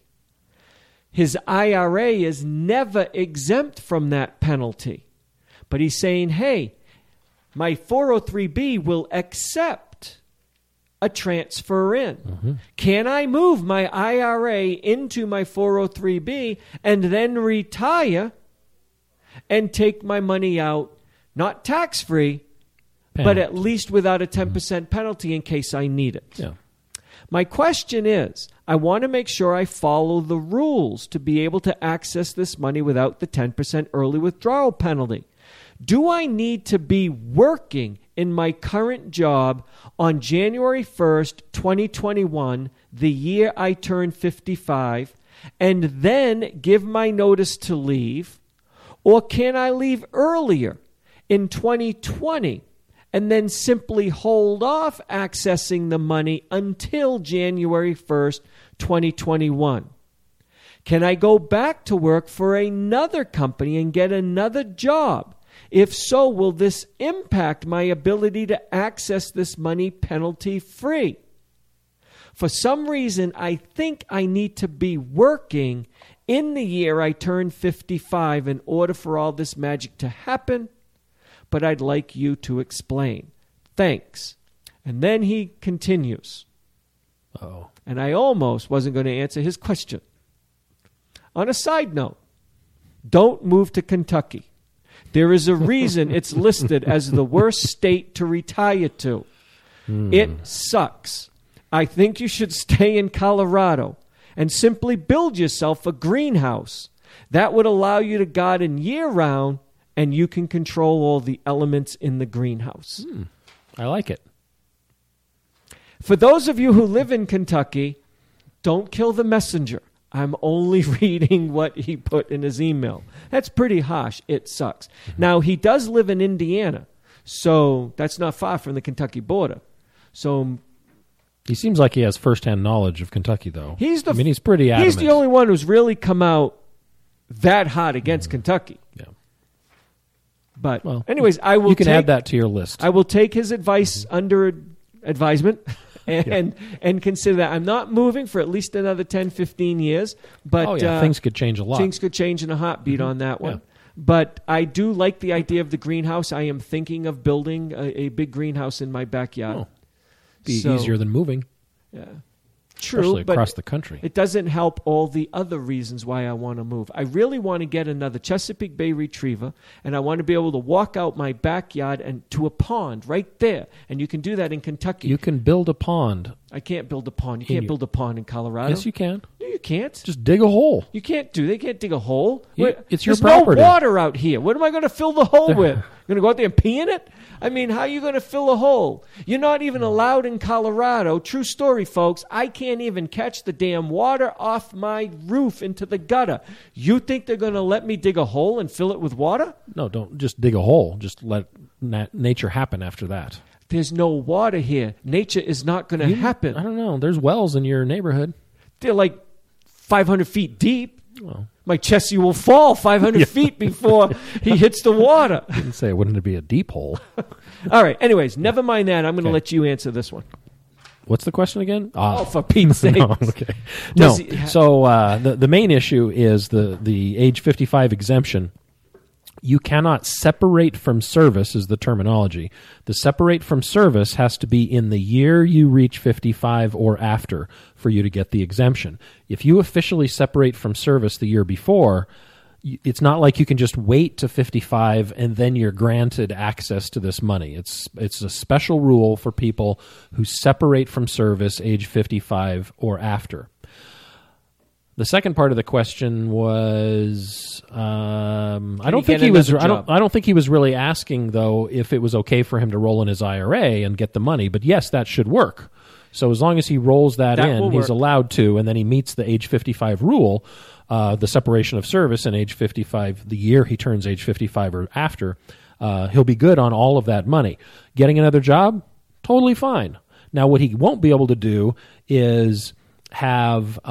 His IRA is never exempt from that penalty. But he's saying, hey, my 403B will accept a transfer in. Can I move my IRA into my 403B and then retire and take my money out, not tax-free, but at least without a 10% penalty in case I need it? Yeah. My question is, I want to make sure I follow the rules to be able to access this money without the 10% early withdrawal penalty. Do I need to be working in my current job on January 1st, 2021, the year I turn 55, and then give my notice to leave? Or can I leave earlier in 2020 and then simply hold off accessing the money until January 1st, 2021? Can I go back to work for another company and get another job? If so, will this impact my ability to access this money penalty-free? For some reason, I think I need to be working in the year I turn 55 in order for all this magic to happen, but I'd like you to explain. Thanks. And then he continues. Oh. And I almost wasn't going to answer his question. On a side note, don't move to Kentucky. There is a reason it's listed as the worst state to retire to. It sucks. I think you should stay in Colorado and simply build yourself a greenhouse. That would allow you to garden year-round, and you can control all the elements in the greenhouse. I like it. For those of you who live in Kentucky, don't kill the messenger. I'm only reading what he put in his email. That's pretty harsh. It sucks. Now, he does live in Indiana, so that's not far from the Kentucky border. So He seems like he has firsthand knowledge of Kentucky, though. he's pretty adamant. He's the only one who's really come out that hot against Kentucky. Yeah. But Well, anyways, I will You can add that to your list. I will take his advice under advisement and consider that. I'm not moving for at least another 10, 15 years. But things could change a lot. Things could change in a heartbeat on that one. Yeah. But I do like the idea of the greenhouse. I am thinking of building a big greenhouse in my backyard. Be easier than moving. Yeah. True, especially but across the country. It doesn't help all the other reasons why I want to move. I really want to get another Chesapeake Bay Retriever, and I want to be able to walk out my backyard and to a pond right there. And you can do that in Kentucky. You can build a pond. I can't build a pond. You can't build a pond in Colorado. Yes, you can. No, you can't. Just dig a hole. You can't do. They can't dig a hole. It's your There's property. no water out here. What am I going to fill the hole with? Going to go out there and pee in it? I mean, how are you going to fill a hole? You're not even allowed in Colorado. True story, folks. I can't even catch the damn water off my roof into the gutter. You think they're going to let me dig a hole and fill it with water? No, don't just dig a hole. Just let nature happen after that. There's no water here. Nature is not going to happen. I don't know. There's wells in your neighborhood. They're like 500 feet deep. Well, my Chessie will fall 500 feet before he hits the water. I didn't say it wouldn't be a deep hole. All right. Anyways, never mind that. I'm going to let you answer this one. What's the question again? Oh, for Pete's sake. No, okay. So the main issue is the age 55 exemption. You cannot separate from service is the terminology. The separate from service has to be in the year you reach 55 or after for you to get the exemption. If you officially separate from service the year before, it's not like you can just wait to 55 and then you're granted access to this money. It's a special rule for people who separate from service age 55 or after. The second part of the question was, I don't think he was really asking though if it was okay for him to roll in his IRA and get the money. But yes, that should work. So as long as he rolls that in, he's allowed to, and then he meets the age 55 rule, the separation of service in age 55, the year he turns age 55 or after, he'll be good on all of that money. Getting another job, totally fine. Now, what he won't be able to do is have,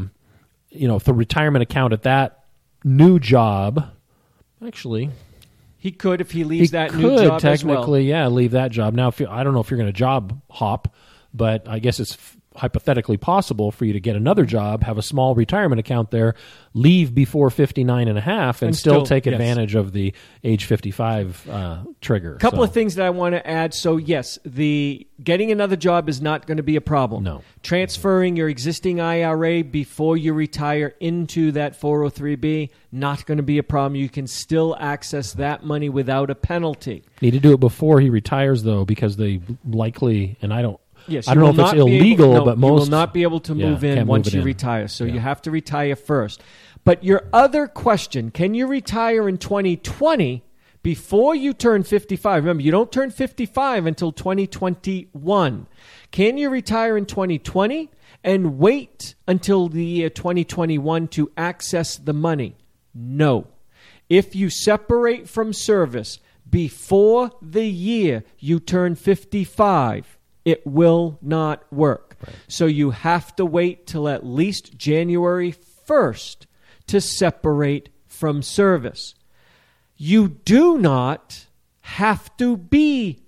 the retirement account at that new job. Actually, he could if he leaves that new job as well. Technically, leave that job. Now, I don't know if you're going to job hop, but I guess it's hypothetically possible for you to get another job, have a small retirement account there, leave before 59 and a half, and still take advantage of the age 55 trigger. A couple of things that I want to add. So, yes, the getting another job is not going to be a problem. No. Transferring your existing IRA before you retire into that 403B, not going to be a problem. You can still access that money without a penalty. Need to do it before he retires, though, because they likely, and I don't Yes, know if it's illegal, but most... You will not be able to move in once you retire, so you have to retire first. But your other question, can you retire in 2020 before you turn 55? Remember, you don't turn 55 until 2021. Can you retire in 2020 and wait until the year 2021 to access the money? No. If you separate from service before the year you turn 55, it will not work. Right. So you have to wait till at least January 1st to separate from service. You do not have to be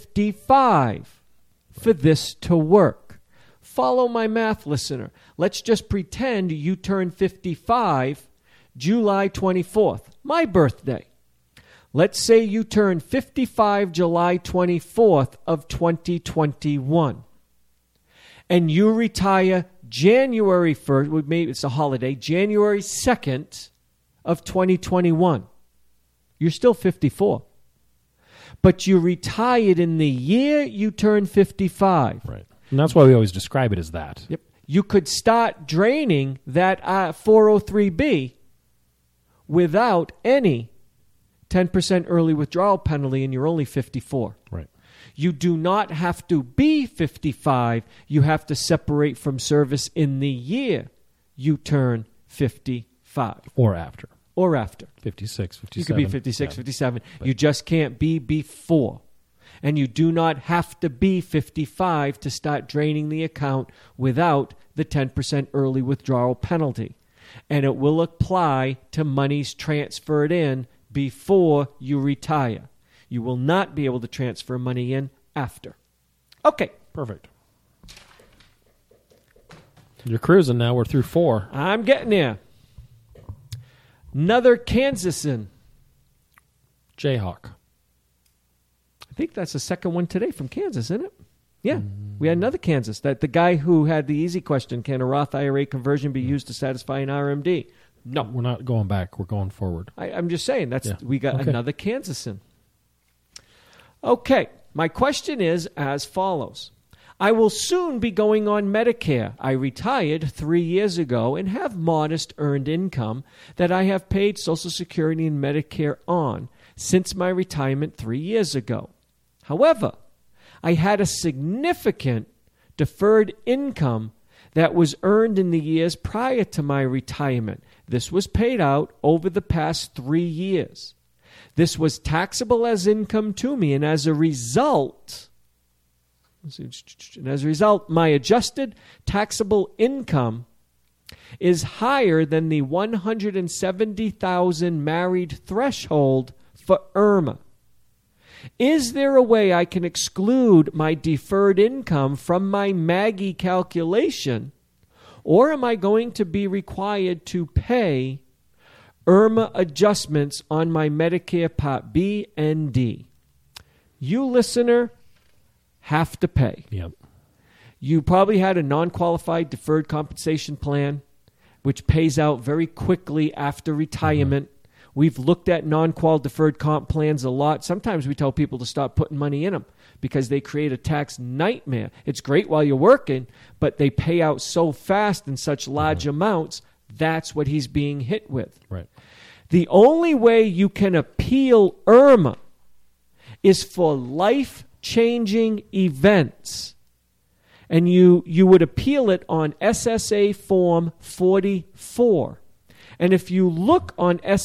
55 for this to work. Follow my math, listener. Let's just pretend you turn 55 July 24th, my birthday. Let's say you turn 55 July 24th of 2021, and you retire January 1st, maybe it's a holiday, January 2nd of 2021. You're still 54. But you retired in the year you turned 55. Right. And that's why we always describe it as that. Yep. You could start draining that 403B without any 10% early withdrawal penalty, and you're only 54. Right. You do not have to be 55. You have to separate from service in the year you turn 55. Or after. 56, 57. You could be 56, 57. You just can't be before. And you do not have to be 55 to start draining the account without the 10% early withdrawal penalty. And it will apply to monies transferred in before you retire. You will not be able to transfer money in after. Okay. Perfect. You're cruising now. We're through 4. I'm getting there. Another Kansasan. Jayhawk. I think that's the second one today from Kansas, isn't it? Yeah. We had another Kansas. That the guy who had the easy question, can a Roth IRA conversion be used to satisfy an RMD? No. We're not going back. We're going forward. I'm just saying. We got another Kansasan. Okay. My question is as follows. I will soon be going on Medicare. I retired 3 years ago and have modest earned income that I have paid Social Security and Medicare on since my retirement 3 years ago. However, I had a significant deferred income that was earned in the years prior to my retirement. This was paid out over the past 3 years. This was taxable as income to me, and as a result, my adjusted taxable income is higher than the $170,000 married threshold for IRMA. Is there a way I can exclude my deferred income from my MAGI calculation, or am I going to be required to pay IRMA adjustments on my Medicare Part B and D? You, listener, have to pay. Yep. You probably had a non-qualified deferred compensation plan, which pays out very quickly after retirement. We've looked at non-qual deferred comp plans a lot. Sometimes we tell people to stop putting money in them because they create a tax nightmare. It's great while you're working, but they pay out so fast in such large amounts. That's what he's being hit with. Right. The only way you can appeal IRMA is for life-changing events. And you would appeal it on SSA Form 44. And if you look on SSA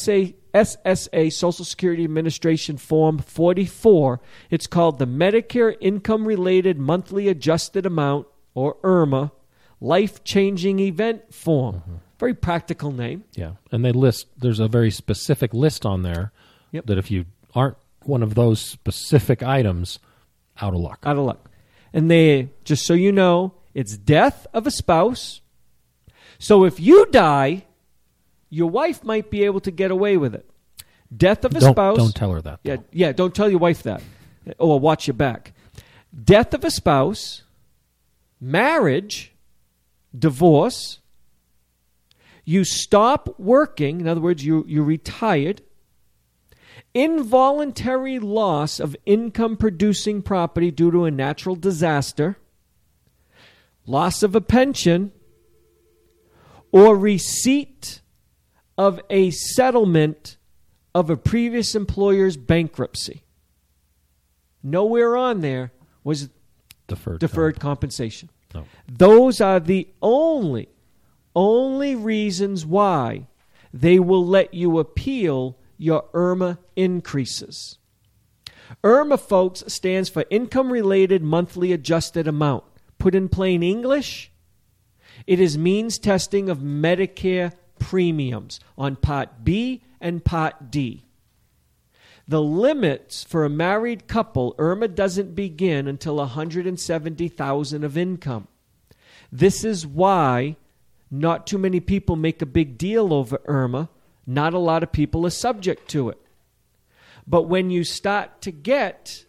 SSA, Social Security Administration Form 44. It's called the Medicare Income Related Monthly Adjusted Amount, or IRMA, Life-Changing Event Form. Mm-hmm. Very practical name. Yeah, and there's a very specific list on there that if you aren't one of those specific items, out of luck. Out of luck. And they, just so you know, it's death of a spouse. So if you die, your wife might be able to get away with it. Death of a spouse. Don't tell her that. Yeah, don't tell your wife that. Or watch your back. Death of a spouse, marriage, divorce, you stop working, in other words, you retired, involuntary loss of income-producing property due to a natural disaster, loss of a pension, or receipt of a settlement of a previous employer's bankruptcy. Nowhere on there was deferred compensation. No. Those are the only reasons why they will let you appeal your IRMA increases. IRMA, folks, stands for Income-Related Monthly Adjusted Amount. Put in plain English, it is means testing of Medicare premiums on Part B and Part D. The limits for a married couple, IRMA doesn't begin until $170,000 of income. This is why not too many people make a big deal over IRMA. Not a lot of people are subject to it. But when you start to get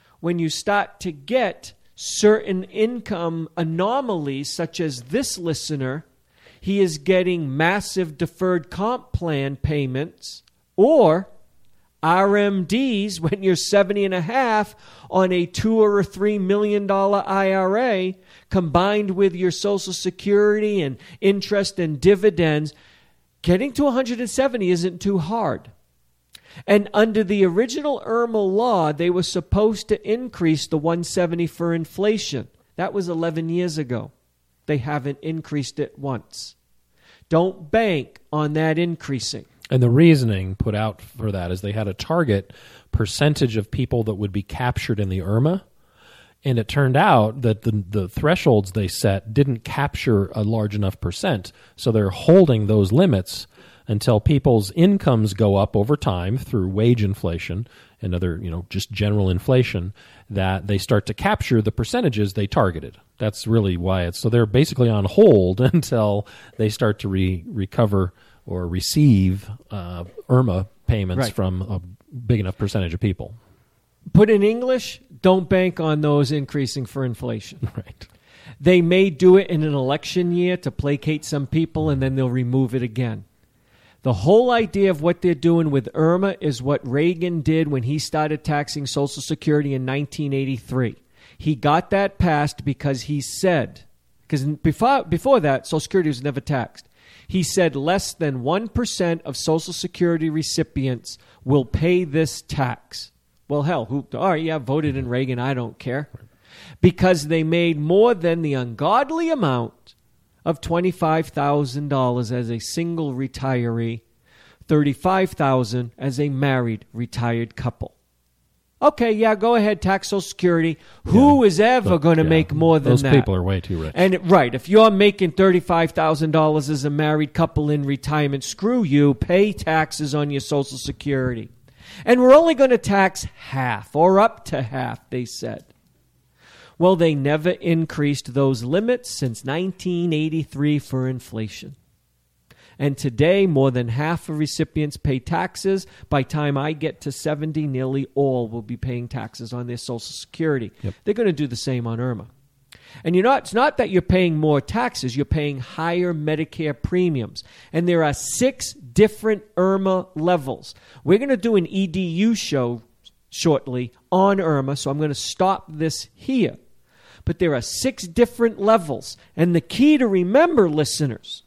certain income anomalies, such as this listener, he is getting massive deferred comp plan payments, or RMDs when you're 70 and a half on a $2 or $3 million IRA, combined with your Social Security and interest and dividends, getting to 170 isn't too hard. And under the original IRMA law, they were supposed to increase the 170 for inflation. That was 11 years ago. They haven't increased it once. Don't bank on that increasing. And the reasoning put out for that is they had a target percentage of people that would be captured in the IRMA, and it turned out that the thresholds they set didn't capture a large enough percent, so they're holding those limits until people's incomes go up over time through wage inflation and other, just general inflation, that they start to capture the percentages they targeted. That's really why so they're basically on hold until they start to recover or receive IRMA payments from a big enough percentage of people. Put in English, don't bank on those increasing for inflation. Right. They may do it in an election year to placate some people, and then they'll remove it again. The whole idea of what they're doing with IRMA is what Reagan did when he started taxing Social Security in 1983. He got that passed because he said, because before that, Social Security was never taxed. He said less than 1% of Social Security recipients will pay this tax. Well, hell, voted in Reagan, I don't care. Because they made more than the ungodly amount of $25,000 as a single retiree, $35,000 as a married retired couple. Okay, go ahead, tax Social Security. Who is ever going to make more than that? Those people are way too rich. And if you're making $35,000 as a married couple in retirement, screw you, pay taxes on your Social Security. And we're only going to tax half or up to half, they said. Well, they never increased those limits since 1983 for inflation. And today, more than half of recipients pay taxes. By the time I get to 70, nearly all will be paying taxes on their Social Security. Yep. They're going to do the same on IRMA. And it's not that you're paying more taxes, you're paying higher Medicare premiums. And there are 6 different IRMA levels. We're going to do an EDU show shortly on IRMA, so I'm going to stop this here. But there are 6 different levels. And the key to remember, listeners,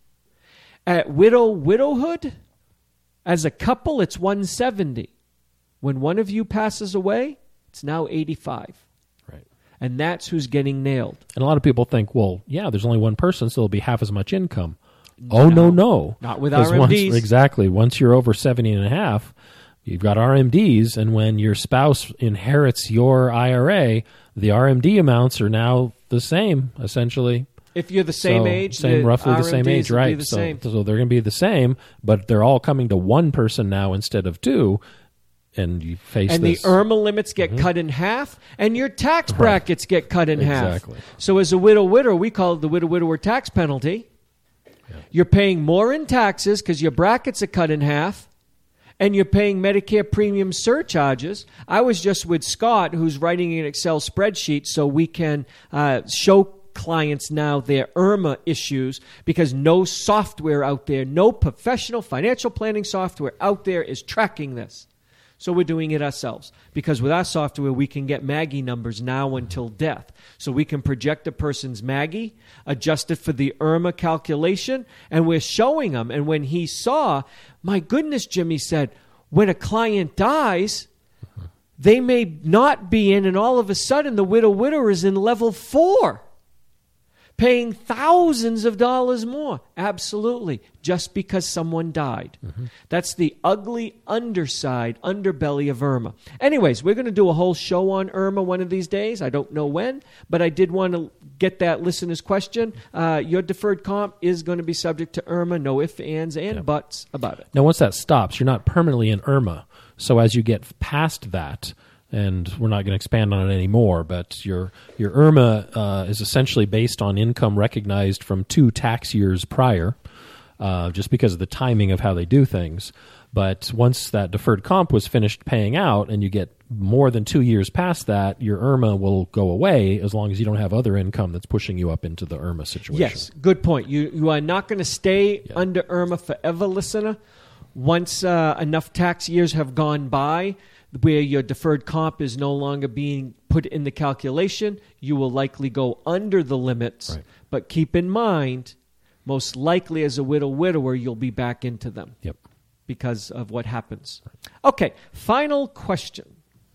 at widowhood, as a couple, it's 170. When one of you passes away, it's now 85. Right. And that's who's getting nailed. And a lot of people think, well, there's only one person, so there'll be half as much income. Oh, no. Not with 'Cause RMDs. Exactly. Once you're over 70 and a half, you've got RMDs, and when your spouse inherits your IRA, the RMD amounts are now the same, essentially. If you're the same age, roughly the same RMDs age, will be right? the So same. they're going to be the same, but they're all coming to one person now instead of two, and you face And this. the IRMA limits get cut in half, and your tax brackets get cut in half. Exactly. So as a widower, we call it the widower tax penalty. You're paying more in taxes because your brackets are cut in half, and you're paying Medicare premium surcharges. I was just with Scott, who's writing an Excel spreadsheet so we can show clients now their IRMA issues, because no software out there, no professional financial planning software out there is tracking this. So we're doing it ourselves, because with our software, we can get Maggie numbers now until death. So we can project a person's Maggie, adjust it for the IRMA calculation, and we're showing them. And when he saw, my goodness, Jimmy said, when a client dies, they may not be in, and all of a sudden the widower is in level 4. Paying thousands of dollars more. Absolutely. Just because someone died. That's the ugly underbelly of IRMA. Anyways, we're going to do a whole show on IRMA one of these days. I don't know when, but I did want to get that listener's question. Your deferred comp is going to be subject to IRMA. No ifs, ands, and buts about it. Now, once that stops, you're not permanently in IRMA. So as you get past that, and we're not going to expand on it anymore, but your IRMA is essentially based on income recognized from 2 tax years prior, just because of the timing of how they do things. But once that deferred comp was finished paying out and you get more than 2 years past that, your IRMA will go away as long as you don't have other income that's pushing you up into the IRMA situation. Yes, good point. You are not going to stay under IRMA forever, listener. Once enough tax years have gone by where your deferred comp is no longer being put in the calculation, you will likely go under the limits. Right. But keep in mind, most likely as a widower, you'll be back into them. Yep. Because of what happens. Okay, final question.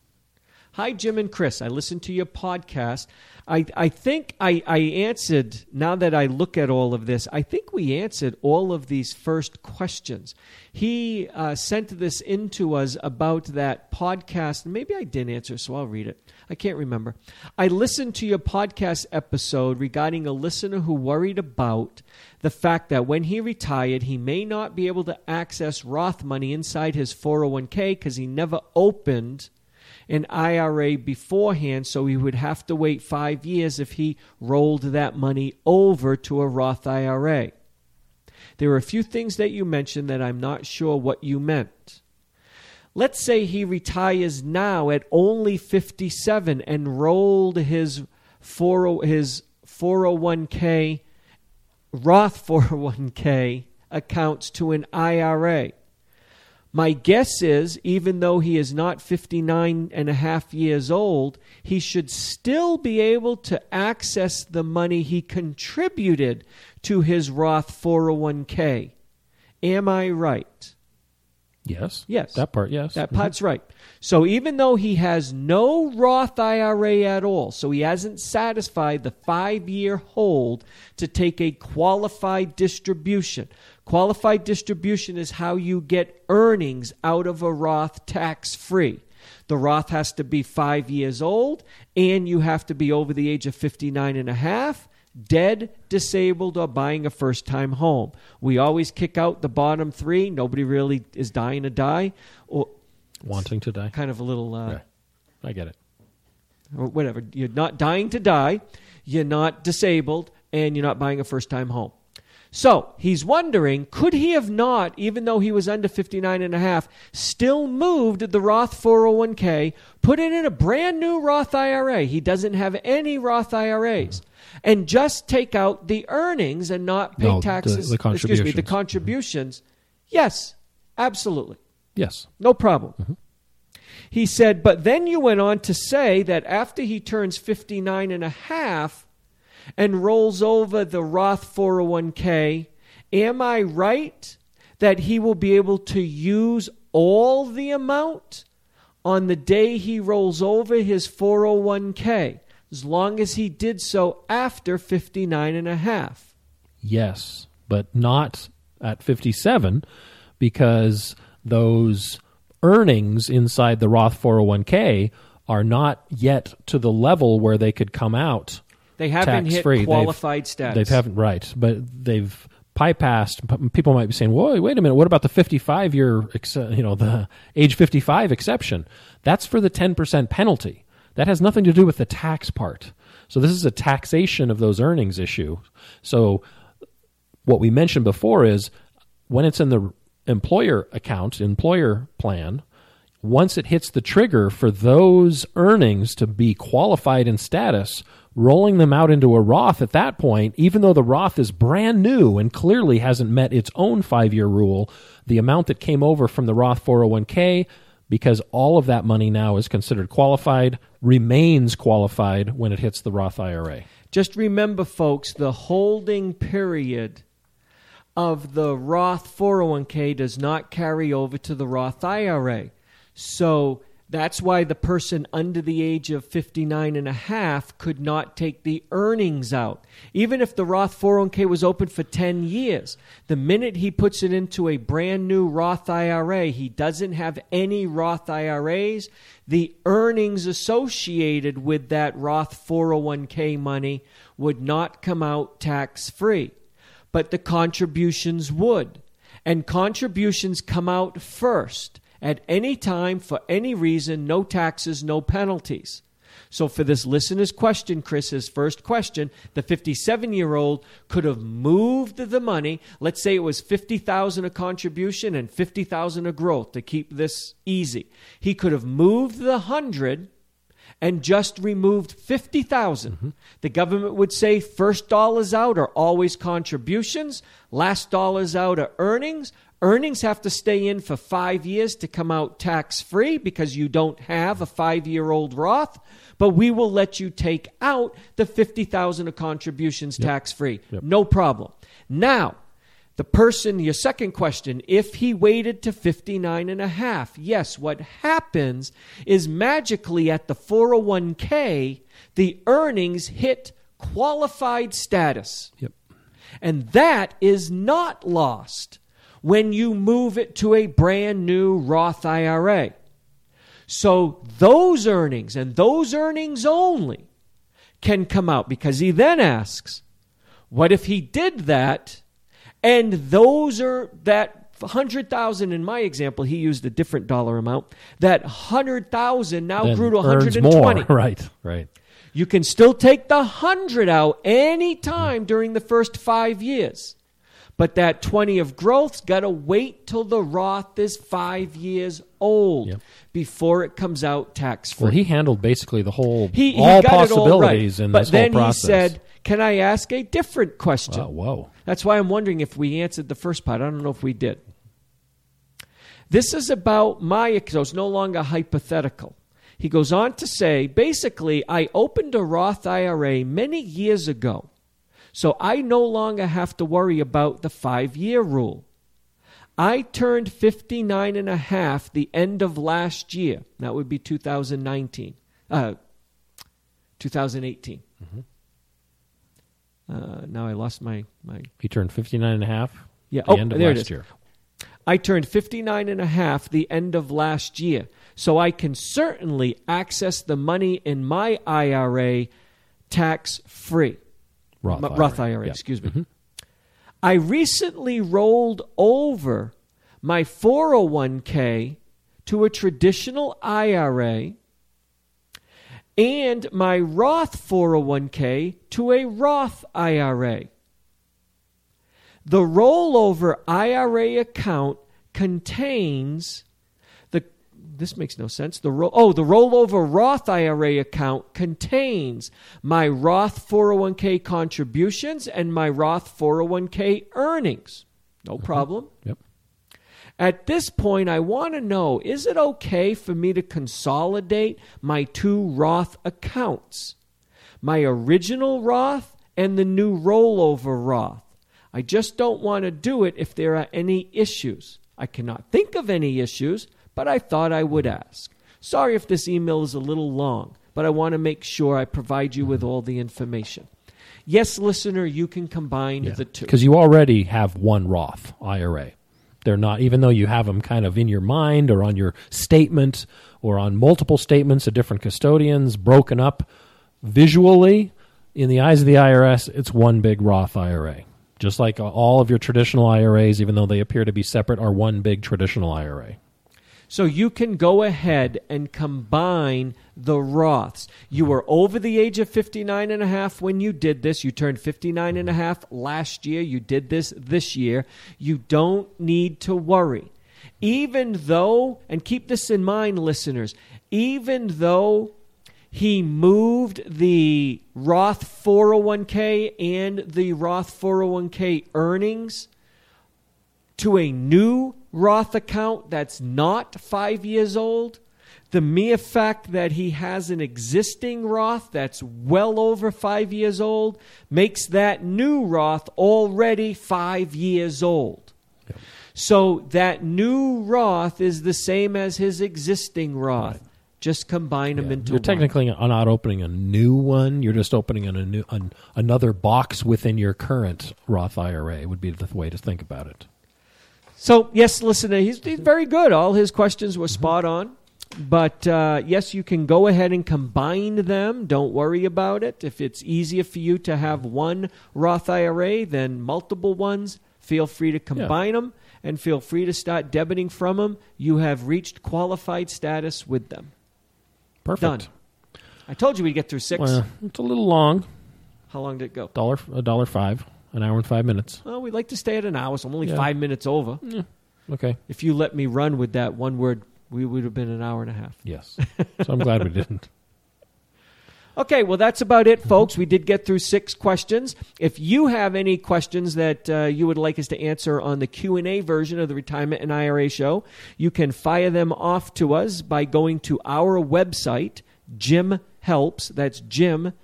Hi, Jim and Chris. I listened to your podcast. I think I answered, now that I look at all of this, I think we answered all of these first questions. He sent this in to us about that podcast. Maybe I didn't answer, so I'll read it. I can't remember. I listened to your podcast episode regarding a listener who worried about the fact that when he retired, he may not be able to access Roth money inside his 401k because he never opened an IRA beforehand, so he would have to wait 5 years if he rolled that money over to a Roth IRA. There are a few things that you mentioned that I'm not sure what you meant. Let's say he retires now at only 57 and rolled his 401k, Roth 401k accounts to an IRA. My guess is, even though he is not 59 and a half years old, he should still be able to access the money he contributed to his Roth 401k. Am I right? Yes. Yes. That part, yes. That part's right. So even though he has no Roth IRA at all, so he hasn't satisfied the 5-year hold to take a qualified distribution. Qualified distribution is how you get earnings out of a Roth tax-free. The Roth has to be 5 years old, and you have to be over the age of 59 and a half, dead, disabled, or buying a first-time home. We always kick out the bottom 3. Nobody really is dying to die. Or wanting to die. Kind of a little... Yeah, I get it. Or whatever. You're not dying to die, you're not disabled, and you're not buying a first-time home. So he's wondering, could he have not, even though he was under 59 and a half, still moved the Roth 401k, put it in a brand new Roth IRA? He doesn't have any Roth IRAs. And just take out the earnings and not pay taxes. The contributions. The contributions. Yes, absolutely. Yes. No problem. He said, but then you went on to say that after he turns 59 and a half and rolls over the Roth 401k, am I right that he will be able to use all the amount on the day he rolls over his 401k, as long as he did so after 59 and a half? Yes, but not at 57 because those earnings inside the Roth 401k are not yet to the level where they could come out They haven't tax-free. hit qualified status. They haven't, right, but they've bypassed. People might be saying, "Whoa, wait a minute! What about the 55-year, the age 55 exception? That's for the 10% penalty. That has nothing to do with the tax part. So this is a taxation of those earnings issue. So what we mentioned before is when it's in the employer account, employer plan, once it hits the trigger for those earnings to be qualified in status, rolling them out into a Roth at that point, even though the Roth is brand new and clearly hasn't met its own 5-year rule, the amount that came over from the Roth 401k, because all of that money now is considered qualified, remains qualified when it hits the Roth IRA. Just remember, folks, the holding period of the Roth 401k does not carry over to the Roth IRA. So that's why the person under the age of 59 and a half could not take the earnings out. Even if the Roth 401k was open for 10 years, the minute he puts it into a brand new Roth IRA, he doesn't have any Roth IRAs. The earnings associated with that Roth 401k money would not come out tax-free, but the contributions would. And contributions come out first. At any time, for any reason, no taxes, no penalties. So for this listener's question, Chris, his first question, the 57-year-old could have moved the money. Let's say it was $50,000 a contribution and $50,000 a growth to keep this easy. He could have moved the 100 and just removed $50,000. Mm-hmm. The government would say first dollars out are always contributions, last dollars out are earnings. Earnings have to stay in for 5 years to come out tax-free because you don't have a 5-year-old Roth, but we will let you take out the $50,000 of contributions tax-free. Yep. No problem. Now, the person, your second question, if he waited to 59 and a half, yes, what happens is magically at the 401k, the earnings hit qualified status. Yep. And that is not lost when you move it to a brand new Roth IRA. So those earnings and those earnings only can come out, because he then asks, what if he did that and those are that 100,000 in my example, he used a different dollar amount, that 100,000 now then grew to earns 120. More. Right. You can still take the 100 out any time during the first 5 years. But that 20 of growth's got to wait till the Roth is 5 years old before it comes out tax-free. Well, he handled basically the whole, he all got possibilities it all right. in but this whole process. But then he said, can I ask a different question? Whoa. That's why I'm wondering if we answered the first part. I don't know if we did. This is about so it's no longer hypothetical. He goes on to say, basically, I opened a Roth IRA many years ago, so I no longer have to worry about the 5-year rule. I turned 59 and a half the end of last year. That would be 2018. Mm-hmm. Now I lost my... He turned 59 and a half the end of last year. I turned 59 and a half the end of last year. So I can certainly access the money in my IRA tax-free. Roth IRA, excuse me. Mm-hmm. I recently rolled over my 401k to a traditional IRA and my Roth 401k to a Roth IRA. The rollover IRA account contains this makes no sense. The rollover Roth IRA account contains my Roth 401k contributions and my Roth 401k earnings. No problem. Yep. At this point, I want to know, is it okay for me to consolidate my two Roth accounts? My original Roth and the new rollover Roth. I just don't want to do it if there are any issues. I cannot think of any issues, but I thought I would ask. Sorry if this email is a little long, but I want to make sure I provide you with all the information. yes, listener, you can combine the two. Because you already have one Roth IRA. They're not, even though you have them kind of in your mind or on your statement or on multiple statements of different custodians, broken up visually, in the eyes of the IRS, it's one big Roth IRA. Just like all of your traditional IRAs, even though they appear to be separate, are one big traditional IRA. So you can go ahead and combine the Roths. You were over the age of 59 and a half when you did this. You turned 59 and a half last year. You did this year. You don't need to worry. Even though, and keep this in mind, listeners, even though he moved the Roth 401k and the Roth 401k earnings to a new Roth account that's not 5 years old, the mere fact that he has an existing Roth that's well over 5 years old makes that new Roth already 5 years old. Yep. So that new Roth is the same as his existing Roth. Right. Just combine them into You're technically not opening a new one. You're just opening another box within your current Roth IRA would be the way to think about it. So, yes, listener, he's very good. All his questions were spot on. But, yes, you can go ahead and combine them. Don't worry about it. If it's easier for you to have one Roth IRA than multiple ones, feel free to combine them and feel free to start debiting from them. You have reached qualified status with them. Perfect. Done. I told you we'd get through 6. Well, it's a little long. How long did it go? $1.05. An hour and 5 minutes. Well, we'd like to stay at an hour, so I'm only 5 minutes over. Yeah. Okay. If you let me run with that one word, we would have been an hour and a half. Yes. So I'm glad we didn't. Okay, well, that's about it, folks. We did get through 6 questions. If you have any questions that you would like us to answer on the Q&A version of the Retirement and IRA Show, you can fire them off to us by going to our website, Jim Helps. That's Jim,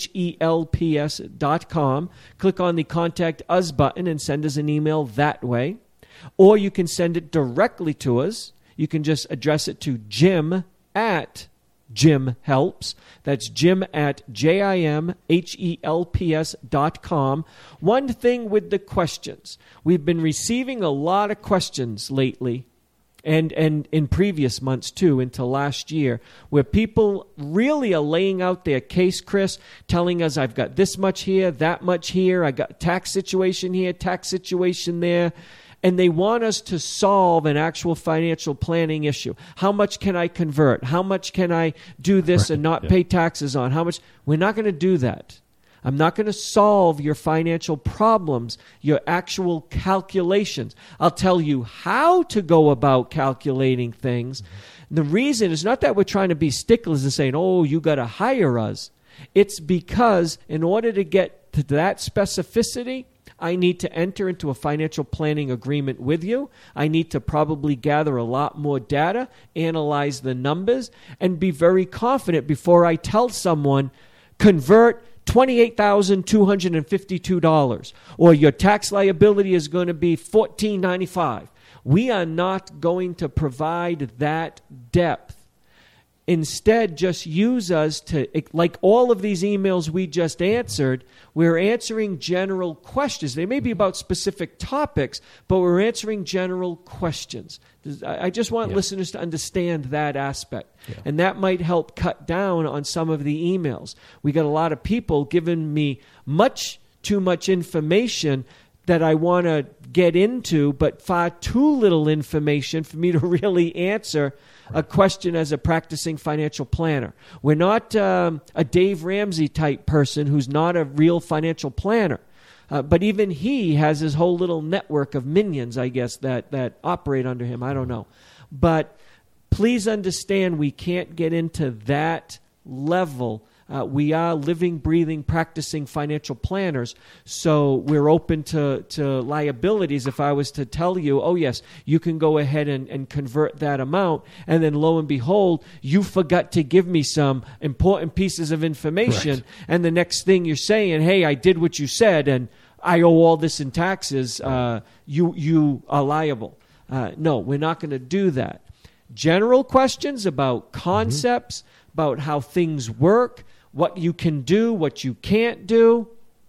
HELPS.com. Click on the Contact Us button and send us an email that way. Or you can send it directly to us. You can just address it to Jim at Jim Helps. That's Jim at JIMHELPS.com. One thing with the questions. We've been receiving a lot of questions lately, and in previous months too, into last year, where people really are laying out their case, Chris, telling us I've got this much here, that much here, I got tax situation here, tax situation there. And they want us to solve an actual financial planning issue. How much can I convert? How much can I do this and not pay taxes on? How much? We're not going to do that. I'm not going to solve your financial problems, your actual calculations. I'll tell you how to go about calculating things. The reason is not that we're trying to be sticklers and saying, oh, you got to hire us. It's because in order to get to that specificity, I need to enter into a financial planning agreement with you. I need to probably gather a lot more data, analyze the numbers, and be very confident before I tell someone, convert $28,252, or your tax liability is going to be $1,495. We are not going to provide that depth. Instead, just use us to, like all of these emails we just answered, we're answering general questions. They may be about specific topics, but we're answering general questions. I just want listeners to understand that aspect. Yeah. And that might help cut down on some of the emails. We got a lot of people giving me much too much information that I want to get into, but far too little information for me to really answer a question as a practicing financial planner. We're not a Dave Ramsey type person who's not a real financial planner. But even he has his whole little network of minions, I guess, that operate under him. I don't know. But please understand we can't get into that level. We are living, breathing, practicing financial planners, so we're open to liabilities. If I was to tell you, oh, yes, you can go ahead and convert that amount, and then lo and behold, you forgot to give me some important pieces of information, right. And the next thing you're saying, hey, I did what you said, and I owe all this in taxes, you are liable. No, we're not going to do that. General questions about concepts, about how things work, what you can do, what you can't do,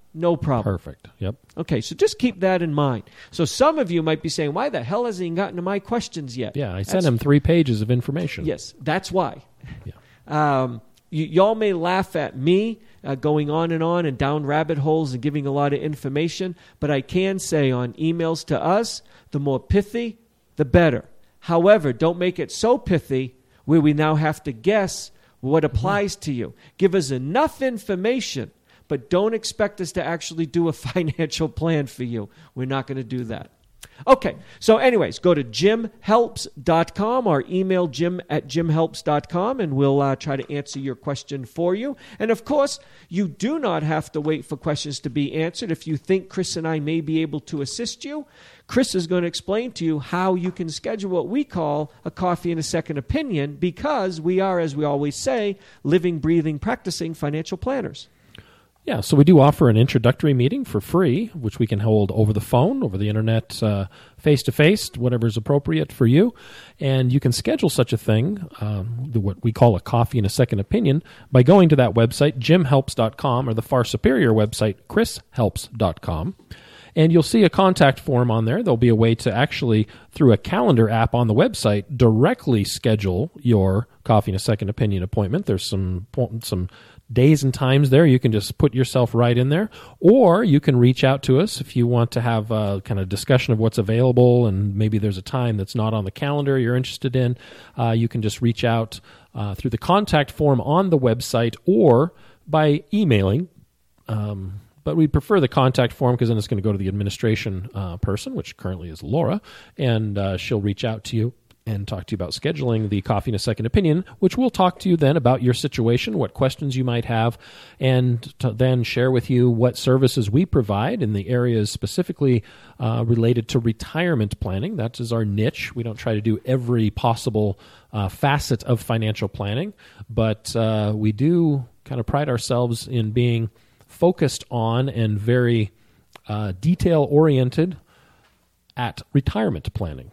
No problem. Perfect. Yep. Okay, so just keep that in mind. So some of you might be saying, why the hell hasn't he gotten to my questions yet? Yeah, I sent him 3 pages of information. Yes, that's why. Yeah. Y'all may laugh at me going on and down rabbit holes and giving a lot of information, but I can say on emails to us, the more pithy, the better. However, don't make it so pithy where we now have to guess what applies to you. Give us enough information, but don't expect us to actually do a financial plan for you. We're not going to do that. Okay, so anyways, go to jimhelps.com or email jim@jimhelps.com, and we'll try to answer your question for you. And of course, you do not have to wait for questions to be answered. If you think Chris and I may be able to assist you, Chris is going to explain to you how you can schedule what we call a coffee and a second opinion, because we are, as we always say, living, breathing, practicing financial planners. Yeah, so we do offer an introductory meeting for free, which we can hold over the phone, over the internet, face-to-face, whatever is appropriate for you. And you can schedule such a thing, what we call a coffee and a second opinion, by going to that website, jimhelps.com, or the far superior website, chrishelps.com. And you'll see a contact form on there. There'll be a way to actually, through a calendar app on the website, directly schedule your coffee and a second opinion appointment. There's some days and times there. You can just put yourself right in there. Or you can reach out to us if you want to have a kind of discussion of what's available, and maybe there's a time that's not on the calendar you're interested in. You can just reach out through the contact form on the website or by emailing. But we prefer the contact form because then it's going to go to the administration person, which currently is Laura, and she'll reach out to you and talk to you about scheduling the coffee and a second opinion, which will talk to you then about your situation, what questions you might have, and to then share with you what services we provide in the areas specifically related to retirement planning. That is our niche. We don't try to do every possible facet of financial planning, but we do kind of pride ourselves in being focused on and very detail-oriented at retirement planning.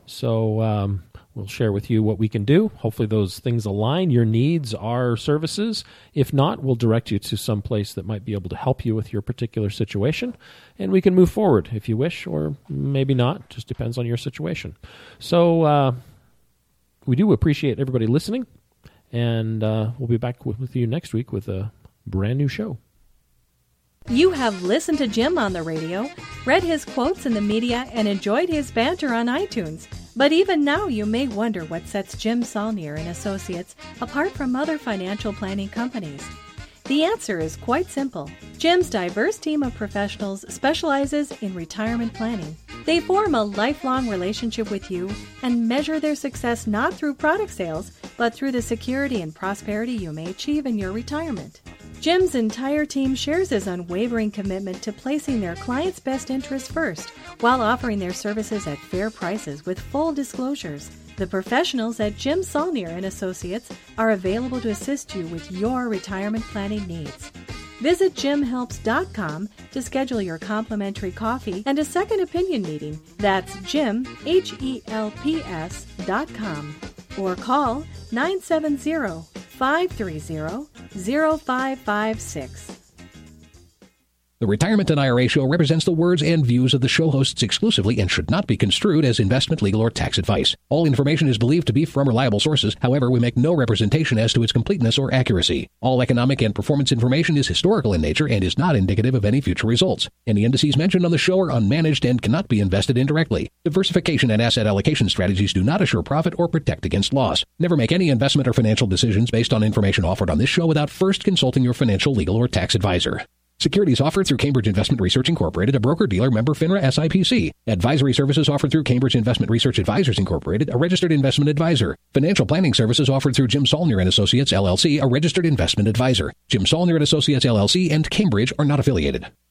So we'll share with you what we can do. Hopefully those things align your needs, our services. If not, we'll direct you to some place that might be able to help you with your particular situation, and we can move forward if you wish, or maybe not. Just depends on your situation. So we do appreciate everybody listening, and we'll be back with you next week with a brand new show. You have listened to Jim on the radio, read his quotes in the media, and enjoyed his banter on iTunes. But even now you may wonder what sets Jim Saulnier and Associates apart from other financial planning companies. The answer is quite simple. Jim's diverse team of professionals specializes in retirement planning. They form a lifelong relationship with you and measure their success not through product sales, but through the security and prosperity you may achieve in your retirement. Jim's entire team shares his unwavering commitment to placing their clients' best interests first, while offering their services at fair prices with full disclosures. The professionals at Jim Saulnier and Associates are available to assist you with your retirement planning needs. Visit jimhelps.com to schedule your complimentary coffee and a second opinion meeting. That's jimhelps.com. Or call 970-530-0556. The Retirement and IRA Show represents the words and views of the show hosts exclusively and should not be construed as investment, legal, or tax advice. All information is believed to be from reliable sources. However, we make no representation as to its completeness or accuracy. All economic and performance information is historical in nature and is not indicative of any future results. Any indices mentioned on the show are unmanaged and cannot be invested indirectly. Diversification and asset allocation strategies do not assure profit or protect against loss. Never make any investment or financial decisions based on information offered on this show without first consulting your financial, legal, or tax advisor. Securities offered through Cambridge Investment Research Incorporated, a broker-dealer member FINRA SIPC. Advisory services offered through Cambridge Investment Research Advisors Incorporated, a registered investment advisor. Financial planning services offered through Jim Saulnier and Associates, LLC, a registered investment advisor. Jim Saulnier and Associates, LLC, and Cambridge are not affiliated.